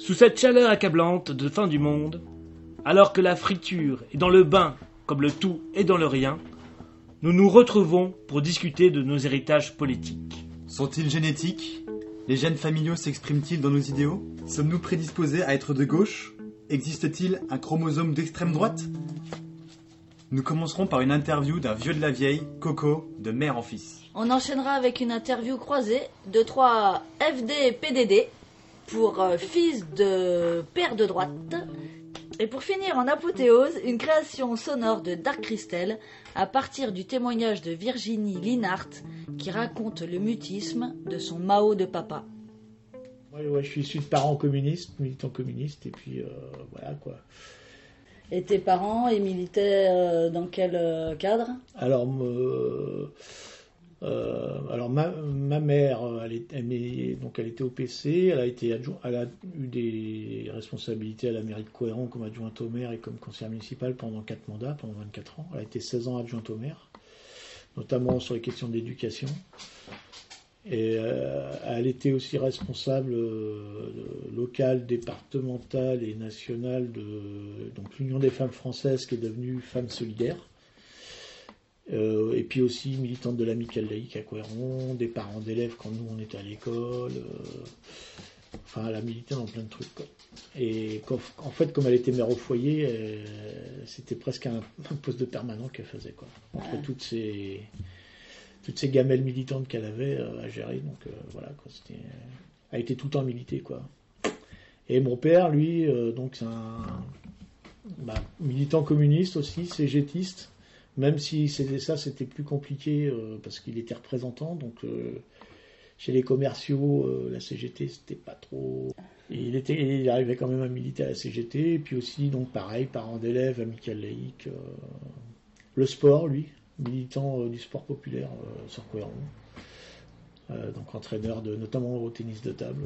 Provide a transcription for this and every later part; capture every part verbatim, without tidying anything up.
Sous cette chaleur accablante de fin du monde, alors que la friture est dans le bain comme le tout est dans le rien, nous nous retrouvons pour discuter de nos héritages politiques. Sont-ils génétiques ? Les gènes familiaux s'expriment-ils dans nos idéaux ? Sommes-nous prédisposés à être de gauche ? Existe-t-il un chromosome d'extrême droite ? Nous commencerons par une interview d'un vieux de la vieille, Coco, de mère en fils. On enchaînera avec une interview croisée de trois F D P D D pour euh, fils de père de droite. Et pour finir en apothéose, une création sonore de Dark Crystal à partir du témoignage de Virginie Linhart qui raconte le mutisme de son Mao de papa. Ouais, ouais, je suis issu de parents communistes, militants communistes, et puis euh, voilà quoi. Et tes parents, ils militaient euh, dans quel euh, cadre ? Alors, euh, euh, alors ma, ma mère, elle, est, elle, est, donc elle était au P C, elle a, été adjoint, elle a eu des responsabilités à la mairie de Couëron comme adjointe au maire et comme conseillère municipale pendant quatre mandats, pendant vingt-quatre ans. Elle a été seize ans adjointe au maire, notamment sur les questions d'éducation. Et euh, elle était aussi responsable euh, locale, départementale et nationale de donc, l'Union des femmes françaises qui est devenue Femmes solidaires. Euh, et puis aussi militante de l'Amicale laïque à Couëron, des parents d'élèves quand nous on était à l'école. Euh, enfin, elle a milité dans plein de trucs, quoi. Et en fait, comme elle était mère au foyer, euh, c'était presque un, un poste de permanent qu'elle faisait, quoi. Entre ouais. toutes ces... toutes ces gamelles militantes qu'elle avait euh, à gérer, donc euh, voilà, quoi, c'était, elle a été tout le temps militée, quoi. Et mon père, lui, euh, donc c'est un bah, militant communiste aussi, cégétiste, même si c'était ça, c'était plus compliqué euh, parce qu'il était représentant, donc euh, chez les commerciaux, euh, la C G T, c'était pas trop. Et il était, il arrivait quand même à militer à la C G T, et puis aussi, donc pareil, parents d'élèves, amicale laïque, euh, le sport, lui. Militant euh, du sport populaire euh, sur Couëron, euh, donc entraîneur de, notamment au tennis de table,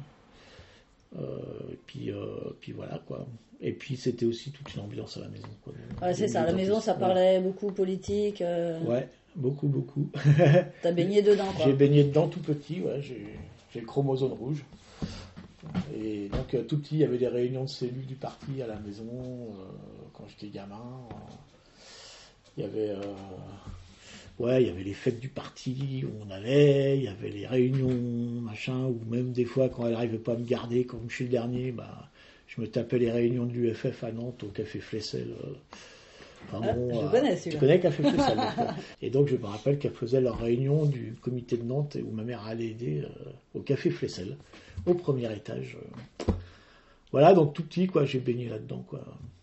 euh, euh, et puis, euh, puis voilà quoi. Et puis c'était aussi toute une ambiance à la maison, quoi. Ouais, c'est ça, à la maison ça parlait ouais. beaucoup politique. Euh... Ouais, beaucoup, beaucoup. T'as baigné dedans, quoi. J'ai baigné dedans tout petit, ouais, j'ai, j'ai le chromosome rouge. Et donc tout petit, il y avait des réunions de cellules du parti à la maison euh, quand j'étais gamin. Euh, Il y avait, euh, ouais, il y avait les fêtes du parti où on allait, il y avait les réunions, machin, ou même des fois quand elle n'arrivait pas à me garder, comme je suis le dernier, bah, je me tapais les réunions de l'U F F à Nantes au Café Flessel. Enfin, ah, bon, je euh, connais celui-là. Tu connais le Café Flessel donc, et donc je me rappelle qu'elle faisait leur réunion du comité de Nantes où ma mère allait aider euh, au Café Flessel, au premier étage. Euh. Voilà, donc tout petit, quoi, j'ai baigné là-dedans, quoi,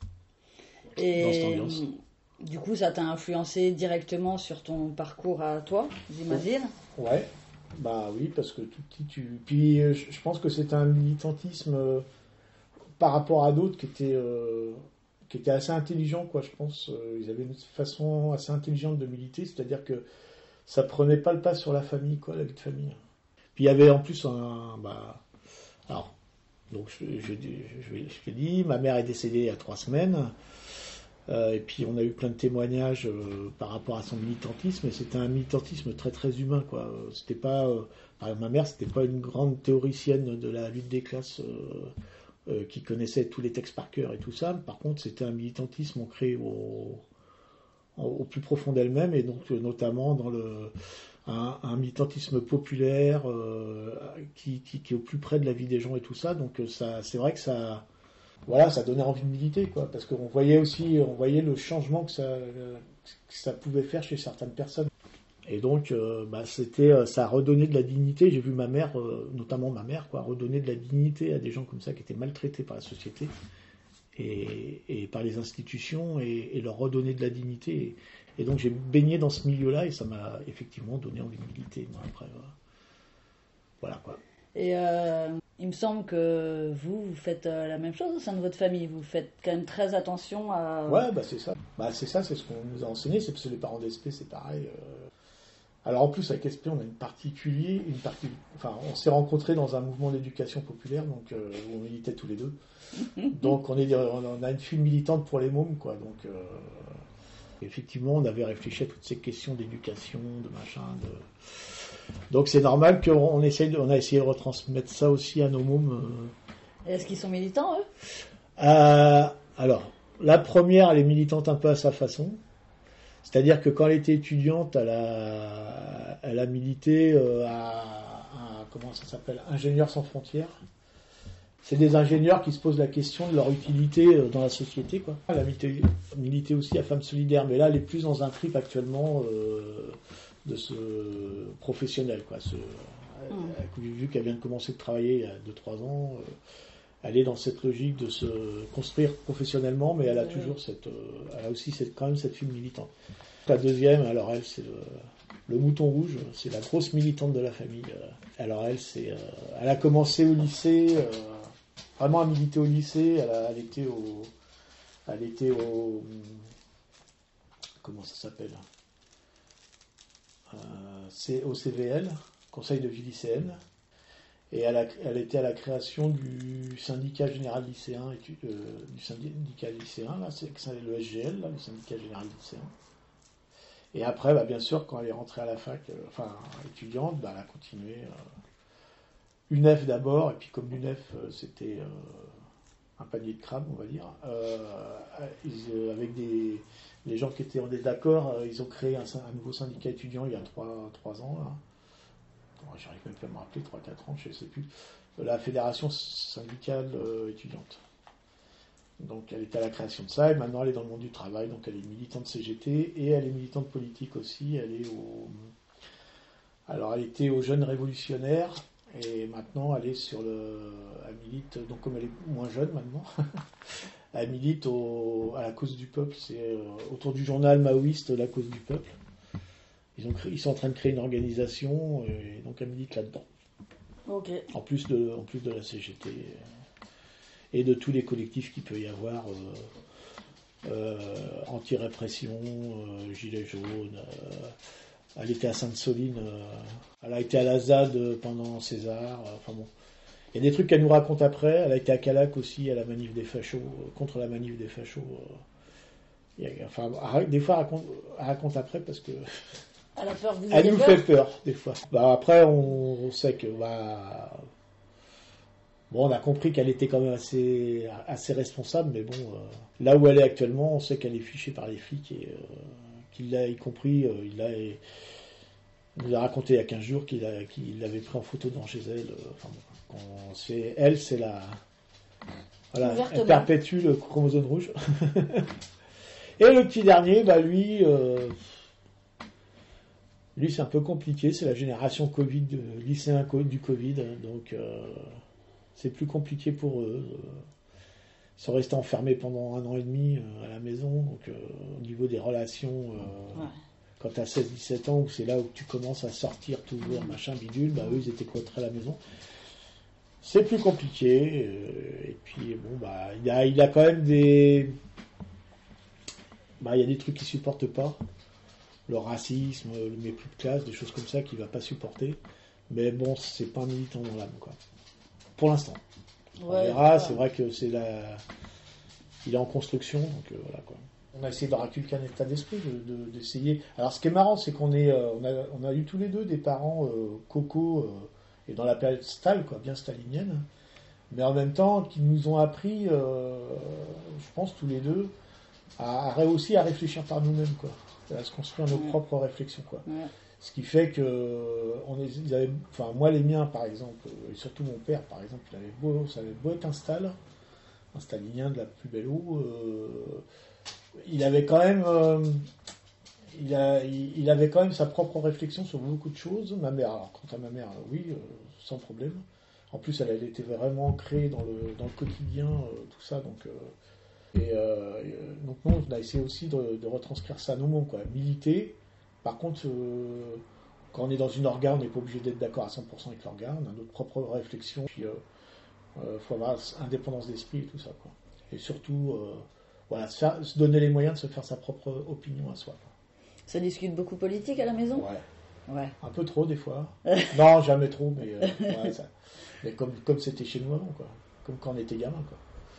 et... dans cette ambiance. Du coup, ça t'a influencé directement sur ton parcours à toi, j'imagine ? Ouais, bah oui, parce que tout petit, tu... Puis je pense que c'est un militantisme euh, par rapport à d'autres qui était, euh, qui était assez intelligent, quoi, je pense. Euh, ils avaient une façon assez intelligente de militer, c'est-à-dire que ça prenait pas le pas sur la famille, quoi, la vie de famille. Puis il y avait en plus un... Bah, alors, donc je, je, je, je l'ai dit, ma mère est décédée il y a trois semaines. Euh, et puis on a eu plein de témoignages euh, par rapport à son militantisme, et c'était un militantisme très très humain, quoi. C'était pas, euh, ma mère c'était pas une grande théoricienne de la lutte des classes euh, euh, qui connaissait tous les textes par cœur et tout ça. Par contre c'était un militantisme ancré au, au, au plus profond d'elle-même, et donc euh, notamment dans le un, un militantisme populaire euh, qui, qui, qui est au plus près de la vie des gens et tout ça. Donc ça, c'est vrai que ça Voilà, ça donnait envie de militer, quoi, parce qu'on voyait aussi, on voyait le changement que ça, que ça pouvait faire chez certaines personnes. Et donc, euh, bah, c'était, ça a redonné de la dignité. J'ai vu ma mère, euh, notamment ma mère, quoi, redonner de la dignité à des gens comme ça qui étaient maltraités par la société et, et par les institutions, et, et leur redonner de la dignité. Et, et donc, j'ai baigné dans ce milieu-là, et ça m'a effectivement donné envie de militer. Moi, après, voilà, voilà quoi. Et euh, il me semble que vous, vous faites euh, la même chose au sein de votre famille. Vous faites quand même très attention à... Ouais, bah c'est ça. Bah c'est ça, c'est ce qu'on nous a enseigné. C'est parce que les parents d'S P, c'est pareil. Euh... Alors en plus, avec S P, on a une particulier, une partie... Enfin, on s'est rencontrés dans un mouvement d'éducation populaire, donc euh, où on militait tous les deux. Donc on, est, on a une file militante pour les mômes, quoi. Donc euh... effectivement, on avait réfléchi à toutes ces questions d'éducation, de machin, de... Donc c'est normal qu'on essaye de, on a essayé de retransmettre ça aussi à nos mômes, euh, Et est-ce qu'ils sont militants, eux? Euh, alors, la première, elle est militante un peu à sa façon. C'est-à-dire que quand elle était étudiante, elle a, elle a milité euh, à, à, comment ça s'appelle, Ingénieurs sans frontières. C'est des ingénieurs qui se posent la question de leur utilité euh, dans la société, quoi. Elle a milité, milité aussi à Femmes Solidaires, mais là, elle est plus dans un trip actuellement euh, de ce professionnel, quoi. Ce, mmh. Vu qu'elle vient de commencer de travailler il y a deux trois ans, euh, elle est dans cette logique de se construire professionnellement, mais elle a toujours cette, euh, elle a aussi cette, quand même cette fibre militante. La deuxième, alors elle, c'est le, le mouton rouge, c'est la grosse militante de la famille. Alors elle, c'est, euh, elle a commencé au lycée, euh, vraiment à militer au lycée. Elle, a, elle était au, elle était au, comment ça s'appelle, euh, c'est au C V L, Conseil de vie lycéenne. Et elle, a, elle était à la création du syndicat général lycéen, euh, du syndicat lycéen, là, c'est, c'est le S G L, là, le syndicat général lycéen. Et après, bah, bien sûr, quand elle est rentrée à la fac, euh, enfin étudiante, bah, elle a continué. Euh, U N E F d'abord, et puis comme l'U N E F, euh, c'était euh, un panier de crabes, on va dire, euh, ils, euh, avec des, les gens qui étaient en désaccord, euh, ils ont créé un, un nouveau syndicat étudiant il y a trois ans, là. J'arrive même plus à me rappeler, trois quatre ans, je ne sais plus, la fédération syndicale euh, étudiante. Donc elle était à la création de ça, et maintenant elle est dans le monde du travail, donc elle est militante C G T, et elle est militante politique aussi, elle est au... Alors elle était aux Jeunes Révolutionnaires, et maintenant elle est sur le... Elle milite, donc comme elle est moins jeune maintenant, elle milite au... à la cause du peuple, c'est euh, autour du journal maoïste La Cause du Peuple. Ils, ont créé, ils sont en train de créer une organisation, et donc elle milite là-dedans. Ok. En plus de, en plus de la C G T et de tous les collectifs qu'il peut y avoir, euh, euh, anti-répression, euh, gilets jaunes. Euh, elle était à Sainte-Soline, euh, elle a été à la Z A D pendant César. Euh, enfin bon, il y a des trucs qu'elle nous raconte après. Elle a été à Calac aussi à la manif des fachos, euh, contre la manif des fachos. Euh, il y a, enfin, des fois elle raconte, elle raconte après parce que. Elle a peur, vous Elle avez nous peur fait peur, des fois. Bah, après, on, on sait que... Bah, bon, on a compris qu'elle était quand même assez, assez responsable, mais bon, euh, là où elle est actuellement, on sait qu'elle est fichée par les flics, et euh, qu'il l'a, y compris, euh, il, l'a, il nous a raconté il y a quinze jours qu'il, a, qu'il l'avait pris en photo devant chez elle. Euh, enfin, bon, c'est, elle, c'est la... Voilà, elle perpétue le chromosome rouge. Et le petit dernier, bah lui... Euh, Lui, c'est un peu compliqué, c'est la génération Covid, euh, lycéen du Covid, donc euh, c'est plus compliqué pour eux. Ils sont restés enfermés pendant un an et demi euh, à la maison, donc euh, au niveau des relations, euh, ouais. Quand tu as seize dix-sept ans, où c'est là où tu commences à sortir toujours, machin, bidule, bah eux, ils étaient cloîtrés à la maison. C'est plus compliqué, euh, et puis bon, bah, il y a, il y a quand même des... Bah, il y a des trucs qu'ils supportent pas. Le racisme, le mépris de classe, des choses comme ça qu'il va pas supporter. Mais bon, c'est pas un militant dans l'âme, quoi. Pour l'instant. Ouais, on verra, c'est vrai que c'est la... Il est en construction, donc euh, voilà, quoi. On a essayé de raculquer un état d'esprit, de, de, d'essayer... Alors ce qui est marrant, c'est qu'on est, euh, on, a, on a eu tous les deux des parents euh, cocos, euh, et dans la période Stal, quoi, bien stalinienne, mais en même temps, qui nous ont appris, euh, je pense, tous les deux, à, à aussi à réfléchir par nous-mêmes, quoi. À se construire nos ouais. propres réflexions, quoi. Ouais. Ce qui fait que on est, ils avaient, enfin moi les miens par exemple, et surtout mon père par exemple, il avait beau, ça avait beau être un stall, un stalinien de la plus belle eau, euh, il avait quand même, euh, il, a, il, il avait quand même sa propre réflexion sur beaucoup de choses. Ma mère, alors quant à ma mère, oui, euh, sans problème. En plus, elle, elle était vraiment ancrée dans le dans le quotidien, euh, tout ça, donc. Euh, Et euh, donc nous, on a essayé aussi de, de retranscrire ça à nos mots, quoi. Militer. Par contre, euh, quand on est dans une orga, on n'est pas obligé d'être d'accord à cent pour cent avec l'orga. On a notre propre réflexion. Puis, il euh, euh, faut avoir indépendance d'esprit et tout ça, quoi. Et surtout, euh, voilà, se, faire, se donner les moyens de se faire sa propre opinion à soi, quoi. Ça discute beaucoup politique à la maison ? Ouais. Ouais. Un peu trop, des fois. Non, jamais trop, mais, euh, ouais, ça, mais comme, comme c'était chez nous avant, quoi. Comme quand on était gamin, quoi.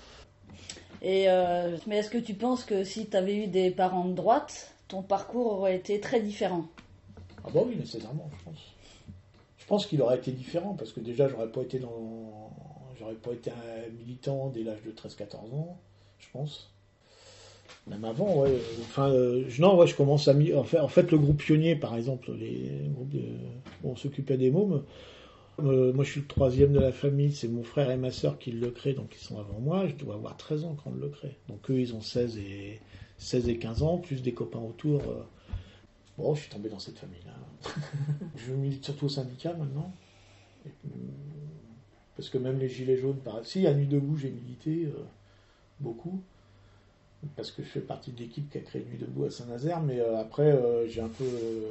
Et euh, mais est-ce que tu penses que si tu avais eu des parents de droite, ton parcours aurait été très différent ? Ah bah oui, nécessairement, je pense. Je pense qu'il aurait été différent, parce que déjà, j'aurais pas été dans... j'aurais pas été un militant dès l'âge de treize quatorze ans, je pense. Même avant, ouais. Enfin, euh, je- non, ouais, je commence à... mi- En fait, en fait, le groupe pionnier, par exemple, les groupes de- où on s'occupait des mômes, euh, moi je suis le troisième de la famille, c'est mon frère et ma sœur qui le créent, donc ils sont avant moi, je dois avoir treize ans quand on le crée. Donc eux, ils ont seize et, seize et quinze ans, plus des copains autour. euh. Bon, je suis tombé dans cette famille-là. Je milite surtout au syndicat maintenant. Et, hum, parce que même les Gilets jaunes, par... si, à Nuit debout, j'ai milité euh, beaucoup. Parce que je fais partie de l'équipe qui a créé Nuit debout à Saint-Nazaire. Mais euh, après, euh, j'ai un peu, euh,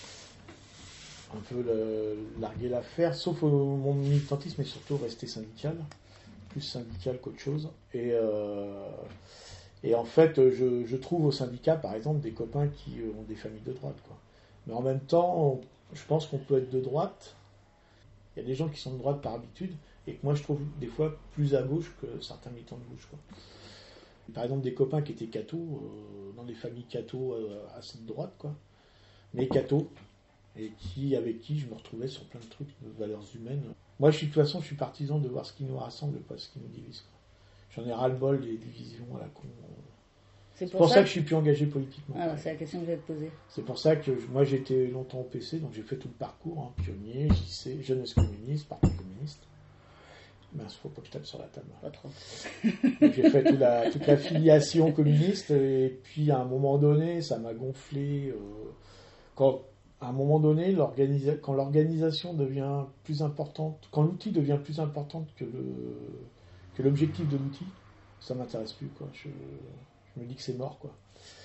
un peu le- largué l'affaire. Sauf euh, mon militantisme est surtout resté syndical. Plus syndical qu'autre chose. Et, euh, et en fait, je, je trouve au syndicat, par exemple, des copains qui euh, ont des familles de droite, quoi. Mais en même temps, on- je pense qu'on peut être de droite. Il y a des gens qui sont de droite par habitude, et que moi je trouve des fois plus à gauche que certains militants de gauche, quoi. Par exemple, des copains qui étaient cathos, euh, dans des familles cathos euh, assez de droite, quoi. Mais cathos, et qui, avec qui je me retrouvais sur plein de trucs de valeurs humaines. Moi, je suis, de toute façon, je suis partisan de voir ce qui nous rassemble, pas ce qui nous divise, quoi. J'en ai ras-le-bol des divisions à la con. C'est C'est pour ça que je suis plus engagé politiquement. Ah, c'est la question que je vais te poser. C'est pour ça que je- moi j'étais longtemps au P C, donc j'ai fait tout le parcours, hein, pionnier, J C, jeunesse communiste, parti communiste. Ben, il faut pas que je tape sur la table. Pas trop. Donc, j'ai fait toute la, toute la filiation communiste, et puis à un moment donné, ça m'a gonflé. euh, quand, à un moment donné, l'organisa- quand l'organisation devient plus importante, quand l'outil devient plus important que, le, que l'objectif de l'outil, ça m'intéresse plus, quoi. Je, je me dis que c'est mort, quoi.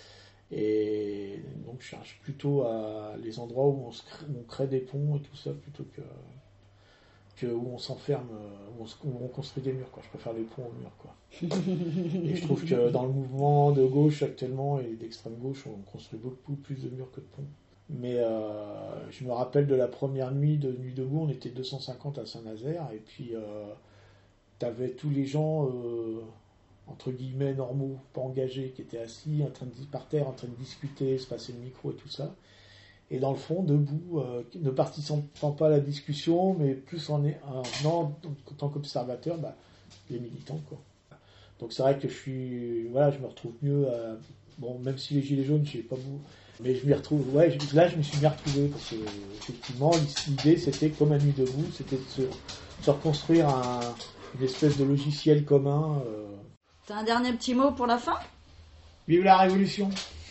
Et donc je cherche plutôt à les endroits où on, se crée, où on crée des ponts et tout ça, plutôt que, que où on s'enferme, où on, se- où on construit des murs, quoi. Je préfère les ponts aux murs, quoi. Et je trouve que dans le mouvement de gauche actuellement et d'extrême gauche, on construit beaucoup plus de murs que de ponts. Mais euh, je me rappelle de la première nuit de Nuit debout, on était deux cent cinquante à Saint-Nazaire, et puis euh, t'avais tous les gens, euh, entre guillemets, normaux, pas engagés, qui étaient assis, en train de, par terre, en train de discuter, se passer le micro et tout ça. Et dans le fond, debout, euh, ne participant pas à la discussion, mais plus en, est- en venant en tant qu'observateur, bah, les militants, quoi. Donc c'est vrai que je suis, voilà, je me retrouve mieux, à, bon, même si les gilets jaunes, je sais pas vous, mais je m'y retrouve, ouais, je- là je me suis bien retrouvé, parce que effectivement, l'idée c'était, comme à Nuit debout, c'était de se, se reconstruire un, une espèce de logiciel commun. euh. T'as un dernier petit mot pour la fin? Vive la révolution!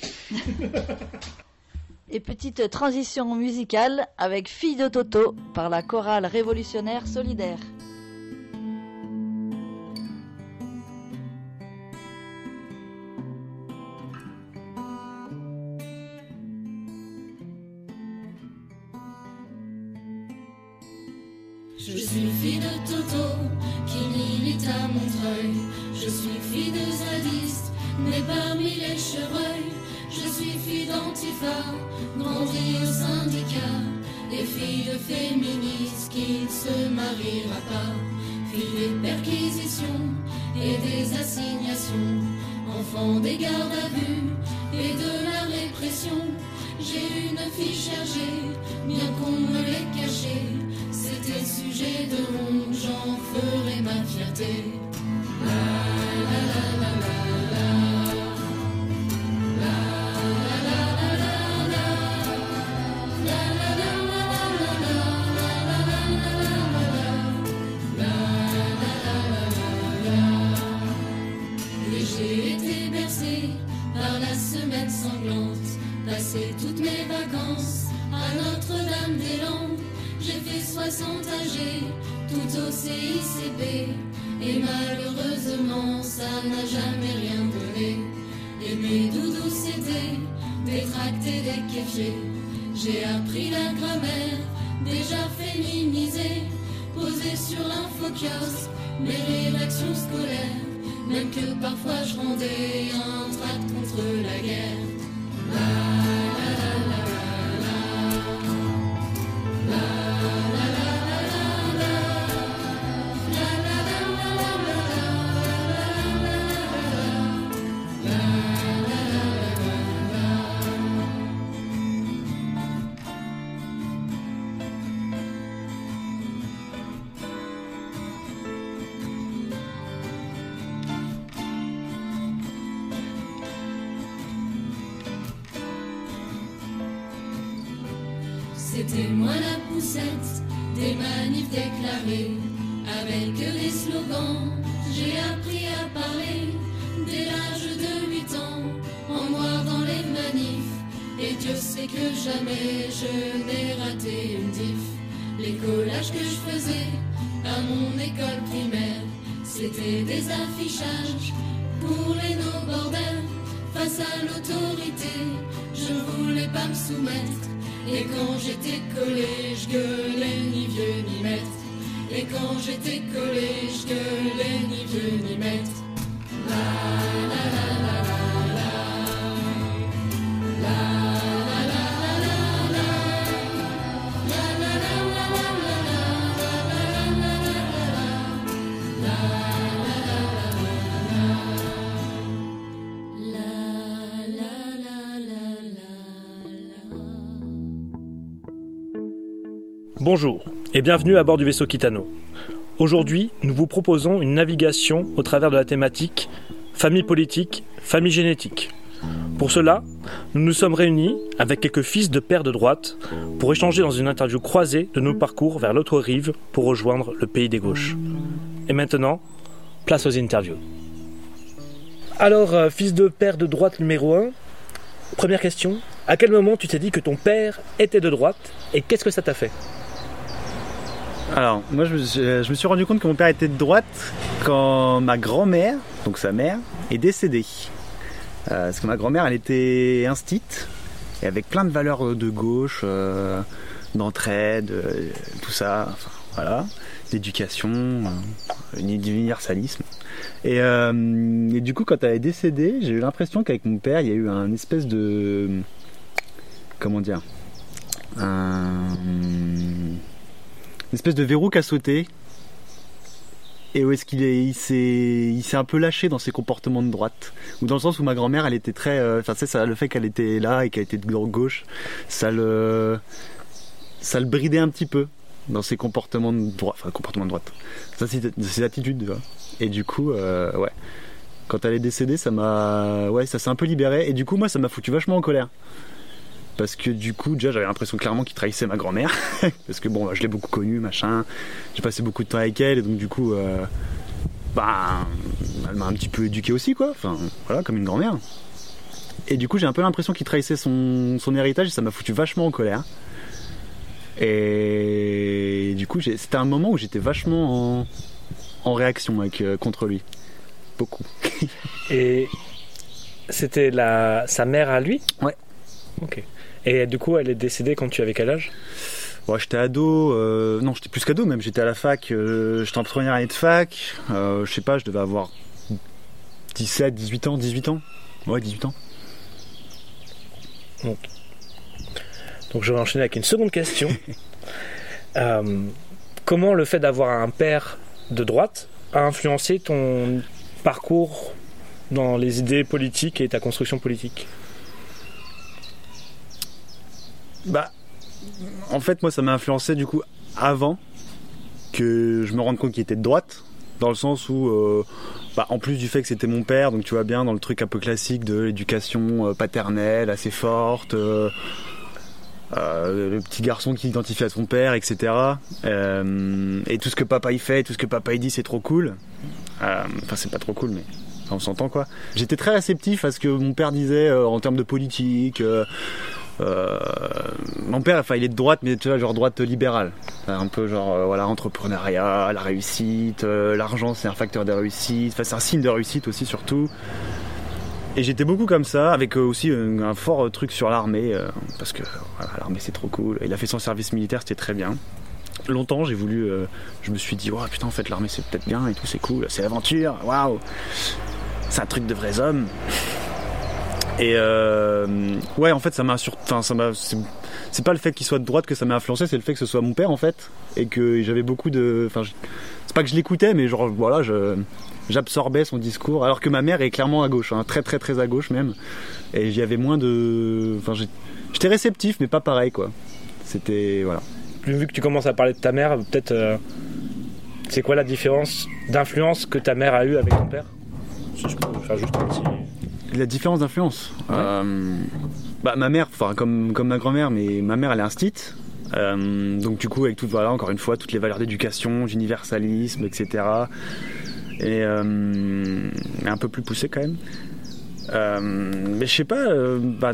Et petite transition musicale avec Fille de Toto par la chorale révolutionnaire solidaire. Je suis fille de Toto, qui milite à Montreuil. Je suis fille de zadiste, née parmi les chevreuils. Je suis fille d'Antifa, grandie au syndicat. Et fille de féministes qui ne se mariera pas. Fille des perquisitions et des assignations. Enfant des gardes à vue et de la répression. J'ai une fille chargée, bien qu'on me l'ait cachée. C'était le sujet de honte, j'en ferai ma fierté. La la la la la la. La la la la la la. La la la la la la. La la la la la la. La la la la la. Et j'ai été bercée par la semaine sanglante, passé toutes mes vacances à Notre-Dame-des-Landes. J'ai fait soixante A G, tout au C I C P, et malheureusement ça n'a jamais rien donné. Et mes doudous c'était des tracts et des kéfiers. J'ai appris la grammaire, déjà féminisée, posée sur l'infokiosque, mes rédactions scolaires, même que parfois je rendais un tract contre la guerre. La la la la la la. La la la la la. La la la la la la. La la la la la. C'était moi la poussette des manifs déclarés. Avec des slogans, j'ai appris à parler dès l'âge de huit ans, en noir dans les manifs. Et Dieu sait que jamais je n'ai raté une diff. Les collages que je faisais à mon école primaire, c'était des affichages pour les no-borders. Face à l'autorité, je voulais pas me soumettre. Et quand j'étais collé, je gueulais ni vieux ni maître. Et quand j'étais collé, je gueulais ni vieux ni maître. La la la la la la. La la la la la la. La la la la la la. La la la la la. La la la la la. Bonjour et bienvenue à bord du vaisseau Kitano. Aujourd'hui, nous vous proposons une navigation au travers de la thématique famille politique, famille génétique. Pour cela, nous nous sommes réunis avec quelques fils de pères de droite pour échanger dans une interview croisée de nos parcours vers l'autre rive pour rejoindre le pays des gauches. Et maintenant, place aux interviews. Alors, euh, fils de père de droite numéro un, première question, à quel moment tu t'es dit que ton père était de droite et qu'est-ce que ça t'a fait ? Alors, moi, je me, suis, je me suis rendu compte que mon père était de droite quand ma grand-mère, donc sa mère, est décédée. Euh, parce que ma grand-mère, elle était instite, et avec plein de valeurs de gauche, euh, d'entraide, euh, tout ça, enfin, voilà, d'éducation, euh, d'universalisme. Et, euh, et du coup, quand elle est décédée, j'ai eu l'impression qu'avec mon père, il y a eu un espèce de... Comment dire un... Une espèce de verrou qui a sauté. Et où est-ce qu'il est, il s'est, il s'est un peu lâché dans ses comportements de droite. Ou dans le sens où ma grand-mère, elle était très, enfin, euh, tu sais, ça, le fait qu'elle était là et qu'elle était de gauche, ça le, ça le bridait un petit peu dans ses comportements de droite, enfin, comportements de droite. Ça, c'est ses attitudes, tu vois. Et du coup, euh, ouais, quand elle est décédée, ça m'a, ouais, ça s'est un peu libéré. Et du coup, moi, ça m'a foutu vachement en colère. Parce que du coup, déjà, j'avais l'impression clairement qu'il trahissait ma grand-mère. Parce que bon, je l'ai beaucoup connue, machin. J'ai passé beaucoup de temps avec elle, et donc du coup, euh, bah, elle m'a un petit peu éduqué aussi, quoi. Enfin, voilà, comme une grand-mère. Et du coup, j'ai un peu l'impression qu'il trahissait son, son héritage, et ça m'a foutu vachement en colère. Et du coup, j'ai, c'était un moment où j'étais vachement en, en réaction avec, euh, contre lui. Beaucoup. Et c'était la, sa mère à lui ? Ouais. Ok. Et du coup, elle est décédée quand tu avais quel âge ? Ouais, j'étais ado, euh, non, j'étais plus qu'ado même, j'étais à la fac, euh, j'étais en première année de fac, euh, je sais pas, je devais avoir dix-sept, dix-huit ans, dix-huit ans. Ouais, dix-huit ans. Donc, Donc je vais enchaîner avec une seconde question. euh, comment le fait d'avoir un père de droite a influencé ton parcours dans les idées politiques et ta construction politique ? Bah, en fait, moi, ça m'a influencé du coup avant que je me rende compte qu'il était de droite, dans le sens où, euh, bah, en plus du fait que c'était mon père, donc tu vois bien dans le truc un peu classique de l'éducation euh, paternelle assez forte, euh, euh, le petit garçon qui s'identifie à son père, et cetera. Euh, et tout ce que papa y fait, tout ce que papa y dit, c'est trop cool. Euh, enfin, c'est pas trop cool, mais enfin, on s'entend quoi. J'étais très réceptif à ce que mon père disait euh, en termes de politique. Euh, Euh, mon père, enfin, il est de droite, mais tu vois, genre droite libérale, un peu genre euh, voilà, entrepreneuriat, la réussite, euh, l'argent, c'est un facteur de réussite, enfin, c'est un signe de réussite aussi surtout. Et j'étais beaucoup comme ça, avec euh, aussi un, un fort truc sur l'armée, euh, parce que voilà, l'armée c'est trop cool. Il a fait son service militaire, c'était très bien. Longtemps, j'ai voulu, euh, je me suis dit, oh, putain, en fait, l'armée c'est peut-être bien et tout, c'est cool, c'est l'aventure, waouh, c'est un truc de vrais hommes. Et euh, ouais, en fait, ça m'a sur... enfin, ça m'a c'est... c'est pas le fait qu'il soit de droite que ça m'a influencé, c'est le fait que ce soit mon père en fait, et que j'avais beaucoup de, enfin, je... c'est pas que je l'écoutais, mais genre voilà, je j'absorbais son discours, alors que ma mère est clairement à gauche, hein, très très très à gauche même, et j'y avais moins de, enfin, j'ai... j'étais réceptif, mais pas pareil quoi. C'était voilà. Vu que tu commences à parler de ta mère, peut-être, euh... c'est quoi la différence d'influence que ta mère a eue avec ton père ? Si je peux faire juste un petit. La différence d'influence. Ouais. Euh, bah, ma mère, enfin comme, comme ma grand-mère, mais ma mère elle est instite. Euh, donc du coup, avec tout, voilà, encore une fois, toutes les valeurs d'éducation, d'universalisme, et cetera. Et euh, un peu plus poussé quand même. Euh, mais je sais pas. Euh, bah,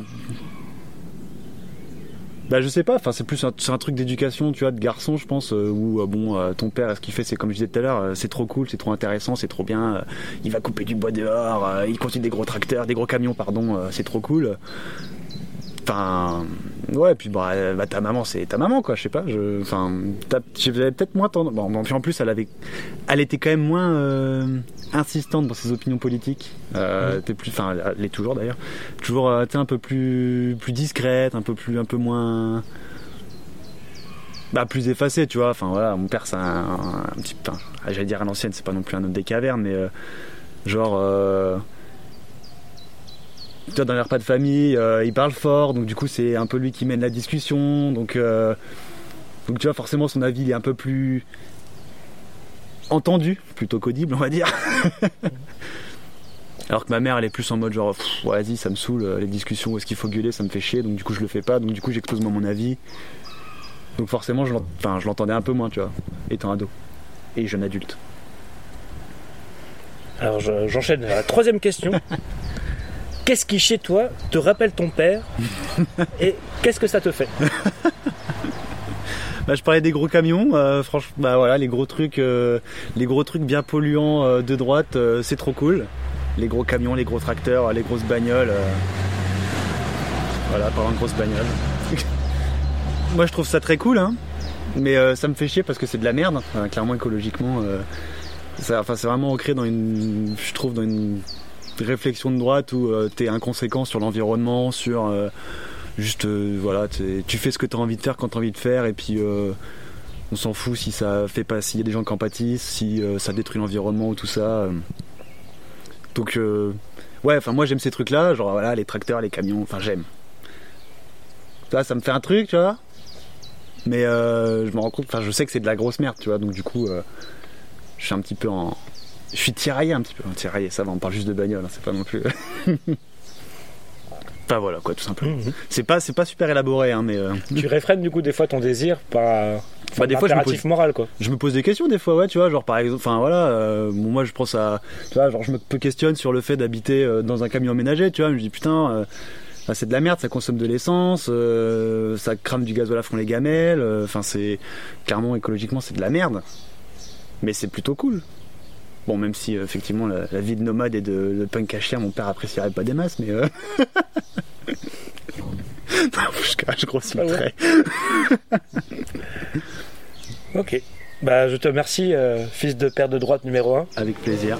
Bah je sais pas, enfin c'est plus un, c'est un truc d'éducation, tu vois, de garçon je pense, euh, où euh, bon euh, ton père, ce qu'il fait c'est comme je disais tout à l'heure, euh, c'est trop cool, c'est trop intéressant, c'est trop bien, euh, il va couper du bois dehors, euh, il conduit des gros tracteurs, des gros camions pardon, euh, c'est trop cool. Enfin ouais, puis bah, euh, bah ta maman c'est ta maman quoi, je sais pas, je enfin j'avais peut-être moins tendance, bon, bon puis en plus elle avait elle était quand même moins euh, insistante dans ses opinions politiques, euh, mmh. t'es plus enfin elle est toujours d'ailleurs toujours euh, t'es un peu plus plus discrète, un peu plus un peu moins bah plus effacée, tu vois, enfin voilà, mon père c'est un, un, un petit enfin j'allais dire à l'ancienne, c'est pas non plus un homme des cavernes, mais euh, genre euh, tu vois, dans les repas de famille, euh, il parle fort, donc du coup c'est un peu lui qui mène la discussion, donc euh, donc tu vois forcément son avis il est un peu plus entendu plutôt qu'audible on va dire. Alors que ma mère elle est plus en mode genre pff, ouais, vas-y ça me saoule les discussions où est-ce qu'il faut gueuler, ça me fait chier, donc du coup je le fais pas, donc du coup j'expose moi mon avis, donc forcément je, l'ent... enfin, je l'entendais un peu moins, tu vois, étant ado et jeune adulte. Alors je, j'enchaîne à la troisième question. Qu'est-ce qui chez toi te rappelle ton père et qu'est-ce que ça te fait? Bah, je parlais des gros camions, euh, franchement, bah voilà, les gros trucs, euh, les gros trucs bien polluants euh, de droite, euh, c'est trop cool. Les gros camions, les gros tracteurs, les grosses bagnoles. Euh... Voilà, parlant de grosses bagnoles. Moi, je trouve ça très cool, hein, mais euh, ça me fait chier parce que c'est de la merde. Enfin, clairement, écologiquement, euh, ça, enfin, c'est vraiment ancré dans une, je trouve, dans une réflexion de droite où euh, t'es inconséquent sur l'environnement, sur euh, juste euh, voilà, tu fais ce que t'as envie de faire quand t'as envie de faire, et puis euh, on s'en fout si ça fait pas, s'il y a des gens qui en pâtissent, si euh, ça détruit l'environnement ou tout ça. Euh. Donc euh, ouais, enfin moi j'aime ces trucs là, genre voilà, les tracteurs, les camions, enfin j'aime. Ça, ça me fait un truc, tu vois, mais euh, je me rends compte, enfin je sais que c'est de la grosse merde, tu vois, donc du coup euh, je suis un petit peu en Je suis tiraillé un petit peu. Tiraillé, ça va, on parle juste de bagnole, hein, c'est pas non plus. Enfin voilà, quoi, tout simplement. Mmh. C'est pas, c'est pas super élaboré, hein, mais. Euh... Tu réfrènes du coup des fois ton désir par. Bah, des fois, impératif je me pose, moral, quoi. Je me pose des questions des fois, ouais, tu vois, genre par exemple, enfin voilà, euh, bon, moi je pense à, tu vois, genre je me questionne sur le fait d'habiter euh, dans un camion aménagé, tu vois, je me dis putain, euh, bah, c'est de la merde, ça consomme de l'essence, euh, ça crame du gasoil à fond les gamelles, enfin euh, c'est clairement écologiquement c'est de la merde, mais c'est plutôt cool. Bon, même si euh, effectivement la, la vie de nomade et de, de punk à chien, mon père apprécierait pas des masses, mais euh... non, je, je grossis le trait. Ok. Bah, je te remercie, euh, fils de père de droite numéro un. Avec plaisir.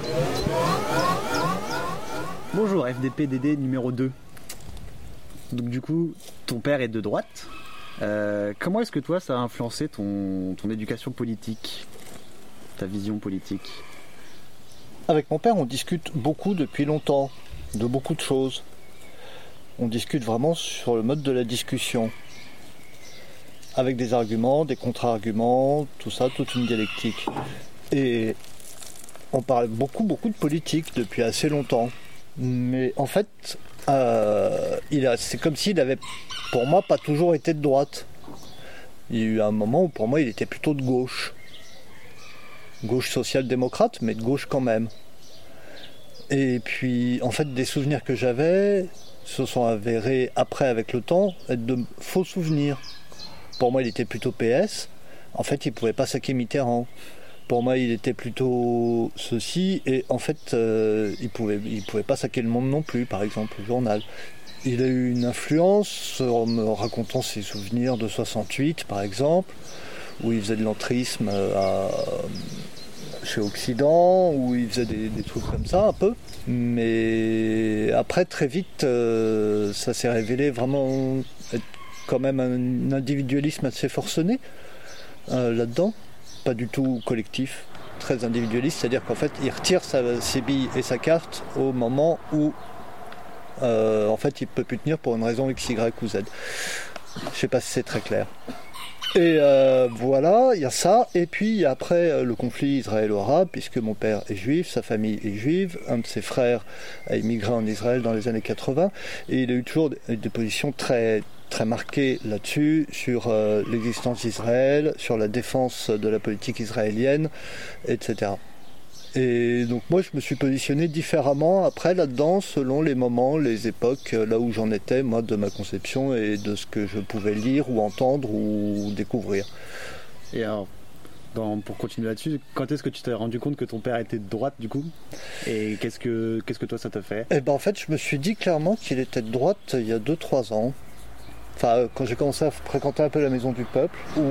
Bonjour, F D P D D numéro deux. Donc du coup, ton père est de droite. Euh, comment est-ce que toi, ça a influencé ton, ton éducation politique, ta vision politique? Avec mon père, on discute beaucoup depuis longtemps, de beaucoup de choses. On discute vraiment sur le mode de la discussion. Avec des arguments, des contre-arguments, tout ça, toute une dialectique. Et on parle beaucoup, beaucoup de politique depuis assez longtemps. Mais en fait, euh, il a, c'est comme s'il avait, pour moi, pas toujours été de droite. Il y a eu un moment où, pour moi, il était plutôt de gauche. Gauche social-démocrate, mais de gauche quand même. Et puis, en fait, des souvenirs que j'avais se sont avérés, après, avec le temps, être de faux souvenirs. Pour moi, il était plutôt P S. En fait, il ne pouvait pas saquer Mitterrand. Pour moi, il était plutôt ceci. Et en fait, euh, il ne pouvait, il pouvait pas saquer Le Monde non plus, par exemple, le journal. Il a eu une influence en me racontant ses souvenirs de soixante-huit, par exemple, où il faisait de l'entrisme à... chez Occident, où il faisait des, des trucs comme ça un peu, mais après très vite euh, ça s'est révélé vraiment être quand même un individualisme assez forcené euh, là-dedans, pas du tout collectif, très individualiste, c'est-à-dire qu'en fait il retire sa, ses billes et sa carte au moment où euh, en fait il peut plus tenir pour une raison X, Y ou Z. Je sais pas si c'est très clair. Et euh, voilà, il y a ça, et puis après euh, le conflit israélo-arabe, puisque mon père est juif, sa famille est juive, un de ses frères a immigré en Israël dans les années quatre-vingts, et il a eu toujours des, des positions très, très marqué là-dessus, sur euh, l'existence d'Israël, sur la défense de la politique israélienne, et cetera. Et donc moi je me suis positionné différemment après là-dedans selon les moments, les époques, là où j'en étais moi de ma conception et de ce que je pouvais lire ou entendre ou découvrir. Et alors, dans, pour continuer là-dessus, quand est-ce que tu t'es rendu compte que ton père était de droite du coup? Et qu'est-ce que, qu'est-ce que toi ça t'a fait? Eh ben en fait je me suis dit clairement qu'il était de droite il y a deux trois ans. Enfin quand j'ai commencé à fréquenter un peu la Maison du Peuple, où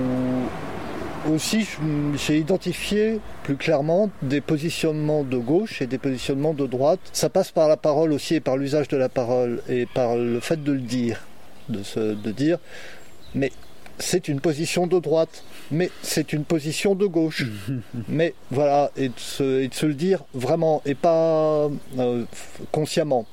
aussi j'ai identifié plus clairement des positionnements de gauche et des positionnements de droite. Ça passe par la parole aussi et par l'usage de la parole et par le fait de le dire, de, se, de dire mais c'est une position de droite, mais c'est une position de gauche. Mais voilà, et de, se, et de se le dire vraiment et pas euh, consciemment.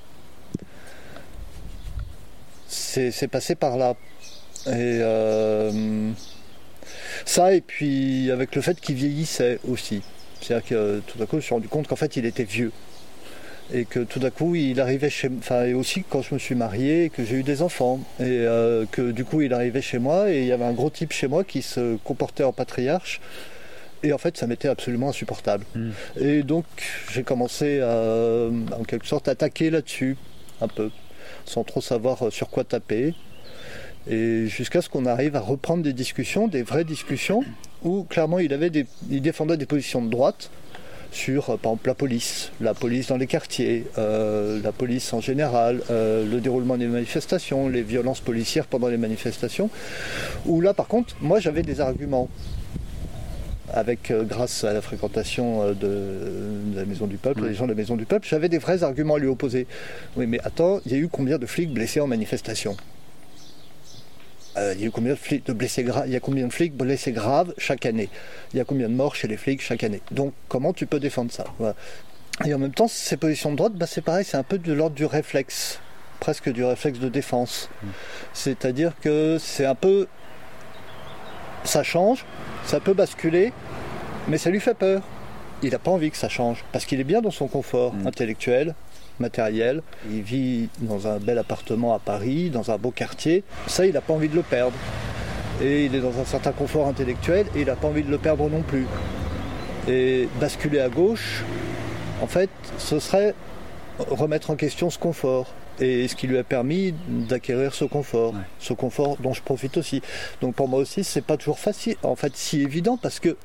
C'est, c'est passé par là. Et euh, ça, et puis avec le fait qu'il vieillissait aussi. C'est-à-dire que tout d'un coup, je me suis rendu compte qu'en fait, il était vieux. Et que tout d'un coup, il arrivait chez moi. Enfin, et aussi quand je me suis marié et que j'ai eu des enfants. Et euh, que du coup, il arrivait chez moi et il y avait un gros type chez moi qui se comportait en patriarche. Et en fait, ça m'était absolument insupportable. Mmh. Et donc, j'ai commencé à, en quelque sorte, attaquer là-dessus, un peu, sans trop savoir sur quoi taper. Et jusqu'à ce qu'on arrive à reprendre des discussions, des vraies discussions, où clairement il, avait des, il défendait des positions de droite sur, par exemple, la police, la police dans les quartiers, euh, la police en général, euh, le déroulement des manifestations, les violences policières pendant les manifestations, où là par contre, moi j'avais des arguments. Avec, euh, grâce à la fréquentation euh, de, de la Maison du Peuple, oui. Les gens de la Maison du Peuple, j'avais des vrais arguments à lui opposer. Oui, mais attends, il y a eu combien de flics blessés en manifestation ? Euh, il y a eu combien de flics de blessés graves ? Il y a combien de flics blessés graves chaque année ? Il y a combien de morts chez les flics chaque année ? Donc, comment tu peux défendre ça ? Voilà. Et en même temps, ces positions de droite, bah, c'est pareil, c'est un peu de l'ordre du réflexe, presque du réflexe de défense. Mmh. C'est-à-dire que c'est un peu... Ça change, ça peut basculer, mais ça lui fait peur. Il n'a pas envie que ça change, parce qu'il est bien dans son confort mmh. intellectuel, matériel. Il vit dans un bel appartement à Paris, dans un beau quartier. Ça, il n'a pas envie de le perdre. Et il est dans un certain confort intellectuel, et il n'a pas envie de le perdre non plus. Et basculer à gauche, en fait, ce serait remettre en question ce confort. Et ce qui lui a permis d'acquérir ce confort, ouais. ce confort dont je profite aussi. Donc pour moi aussi, c'est pas toujours facile, en fait, si évident, parce que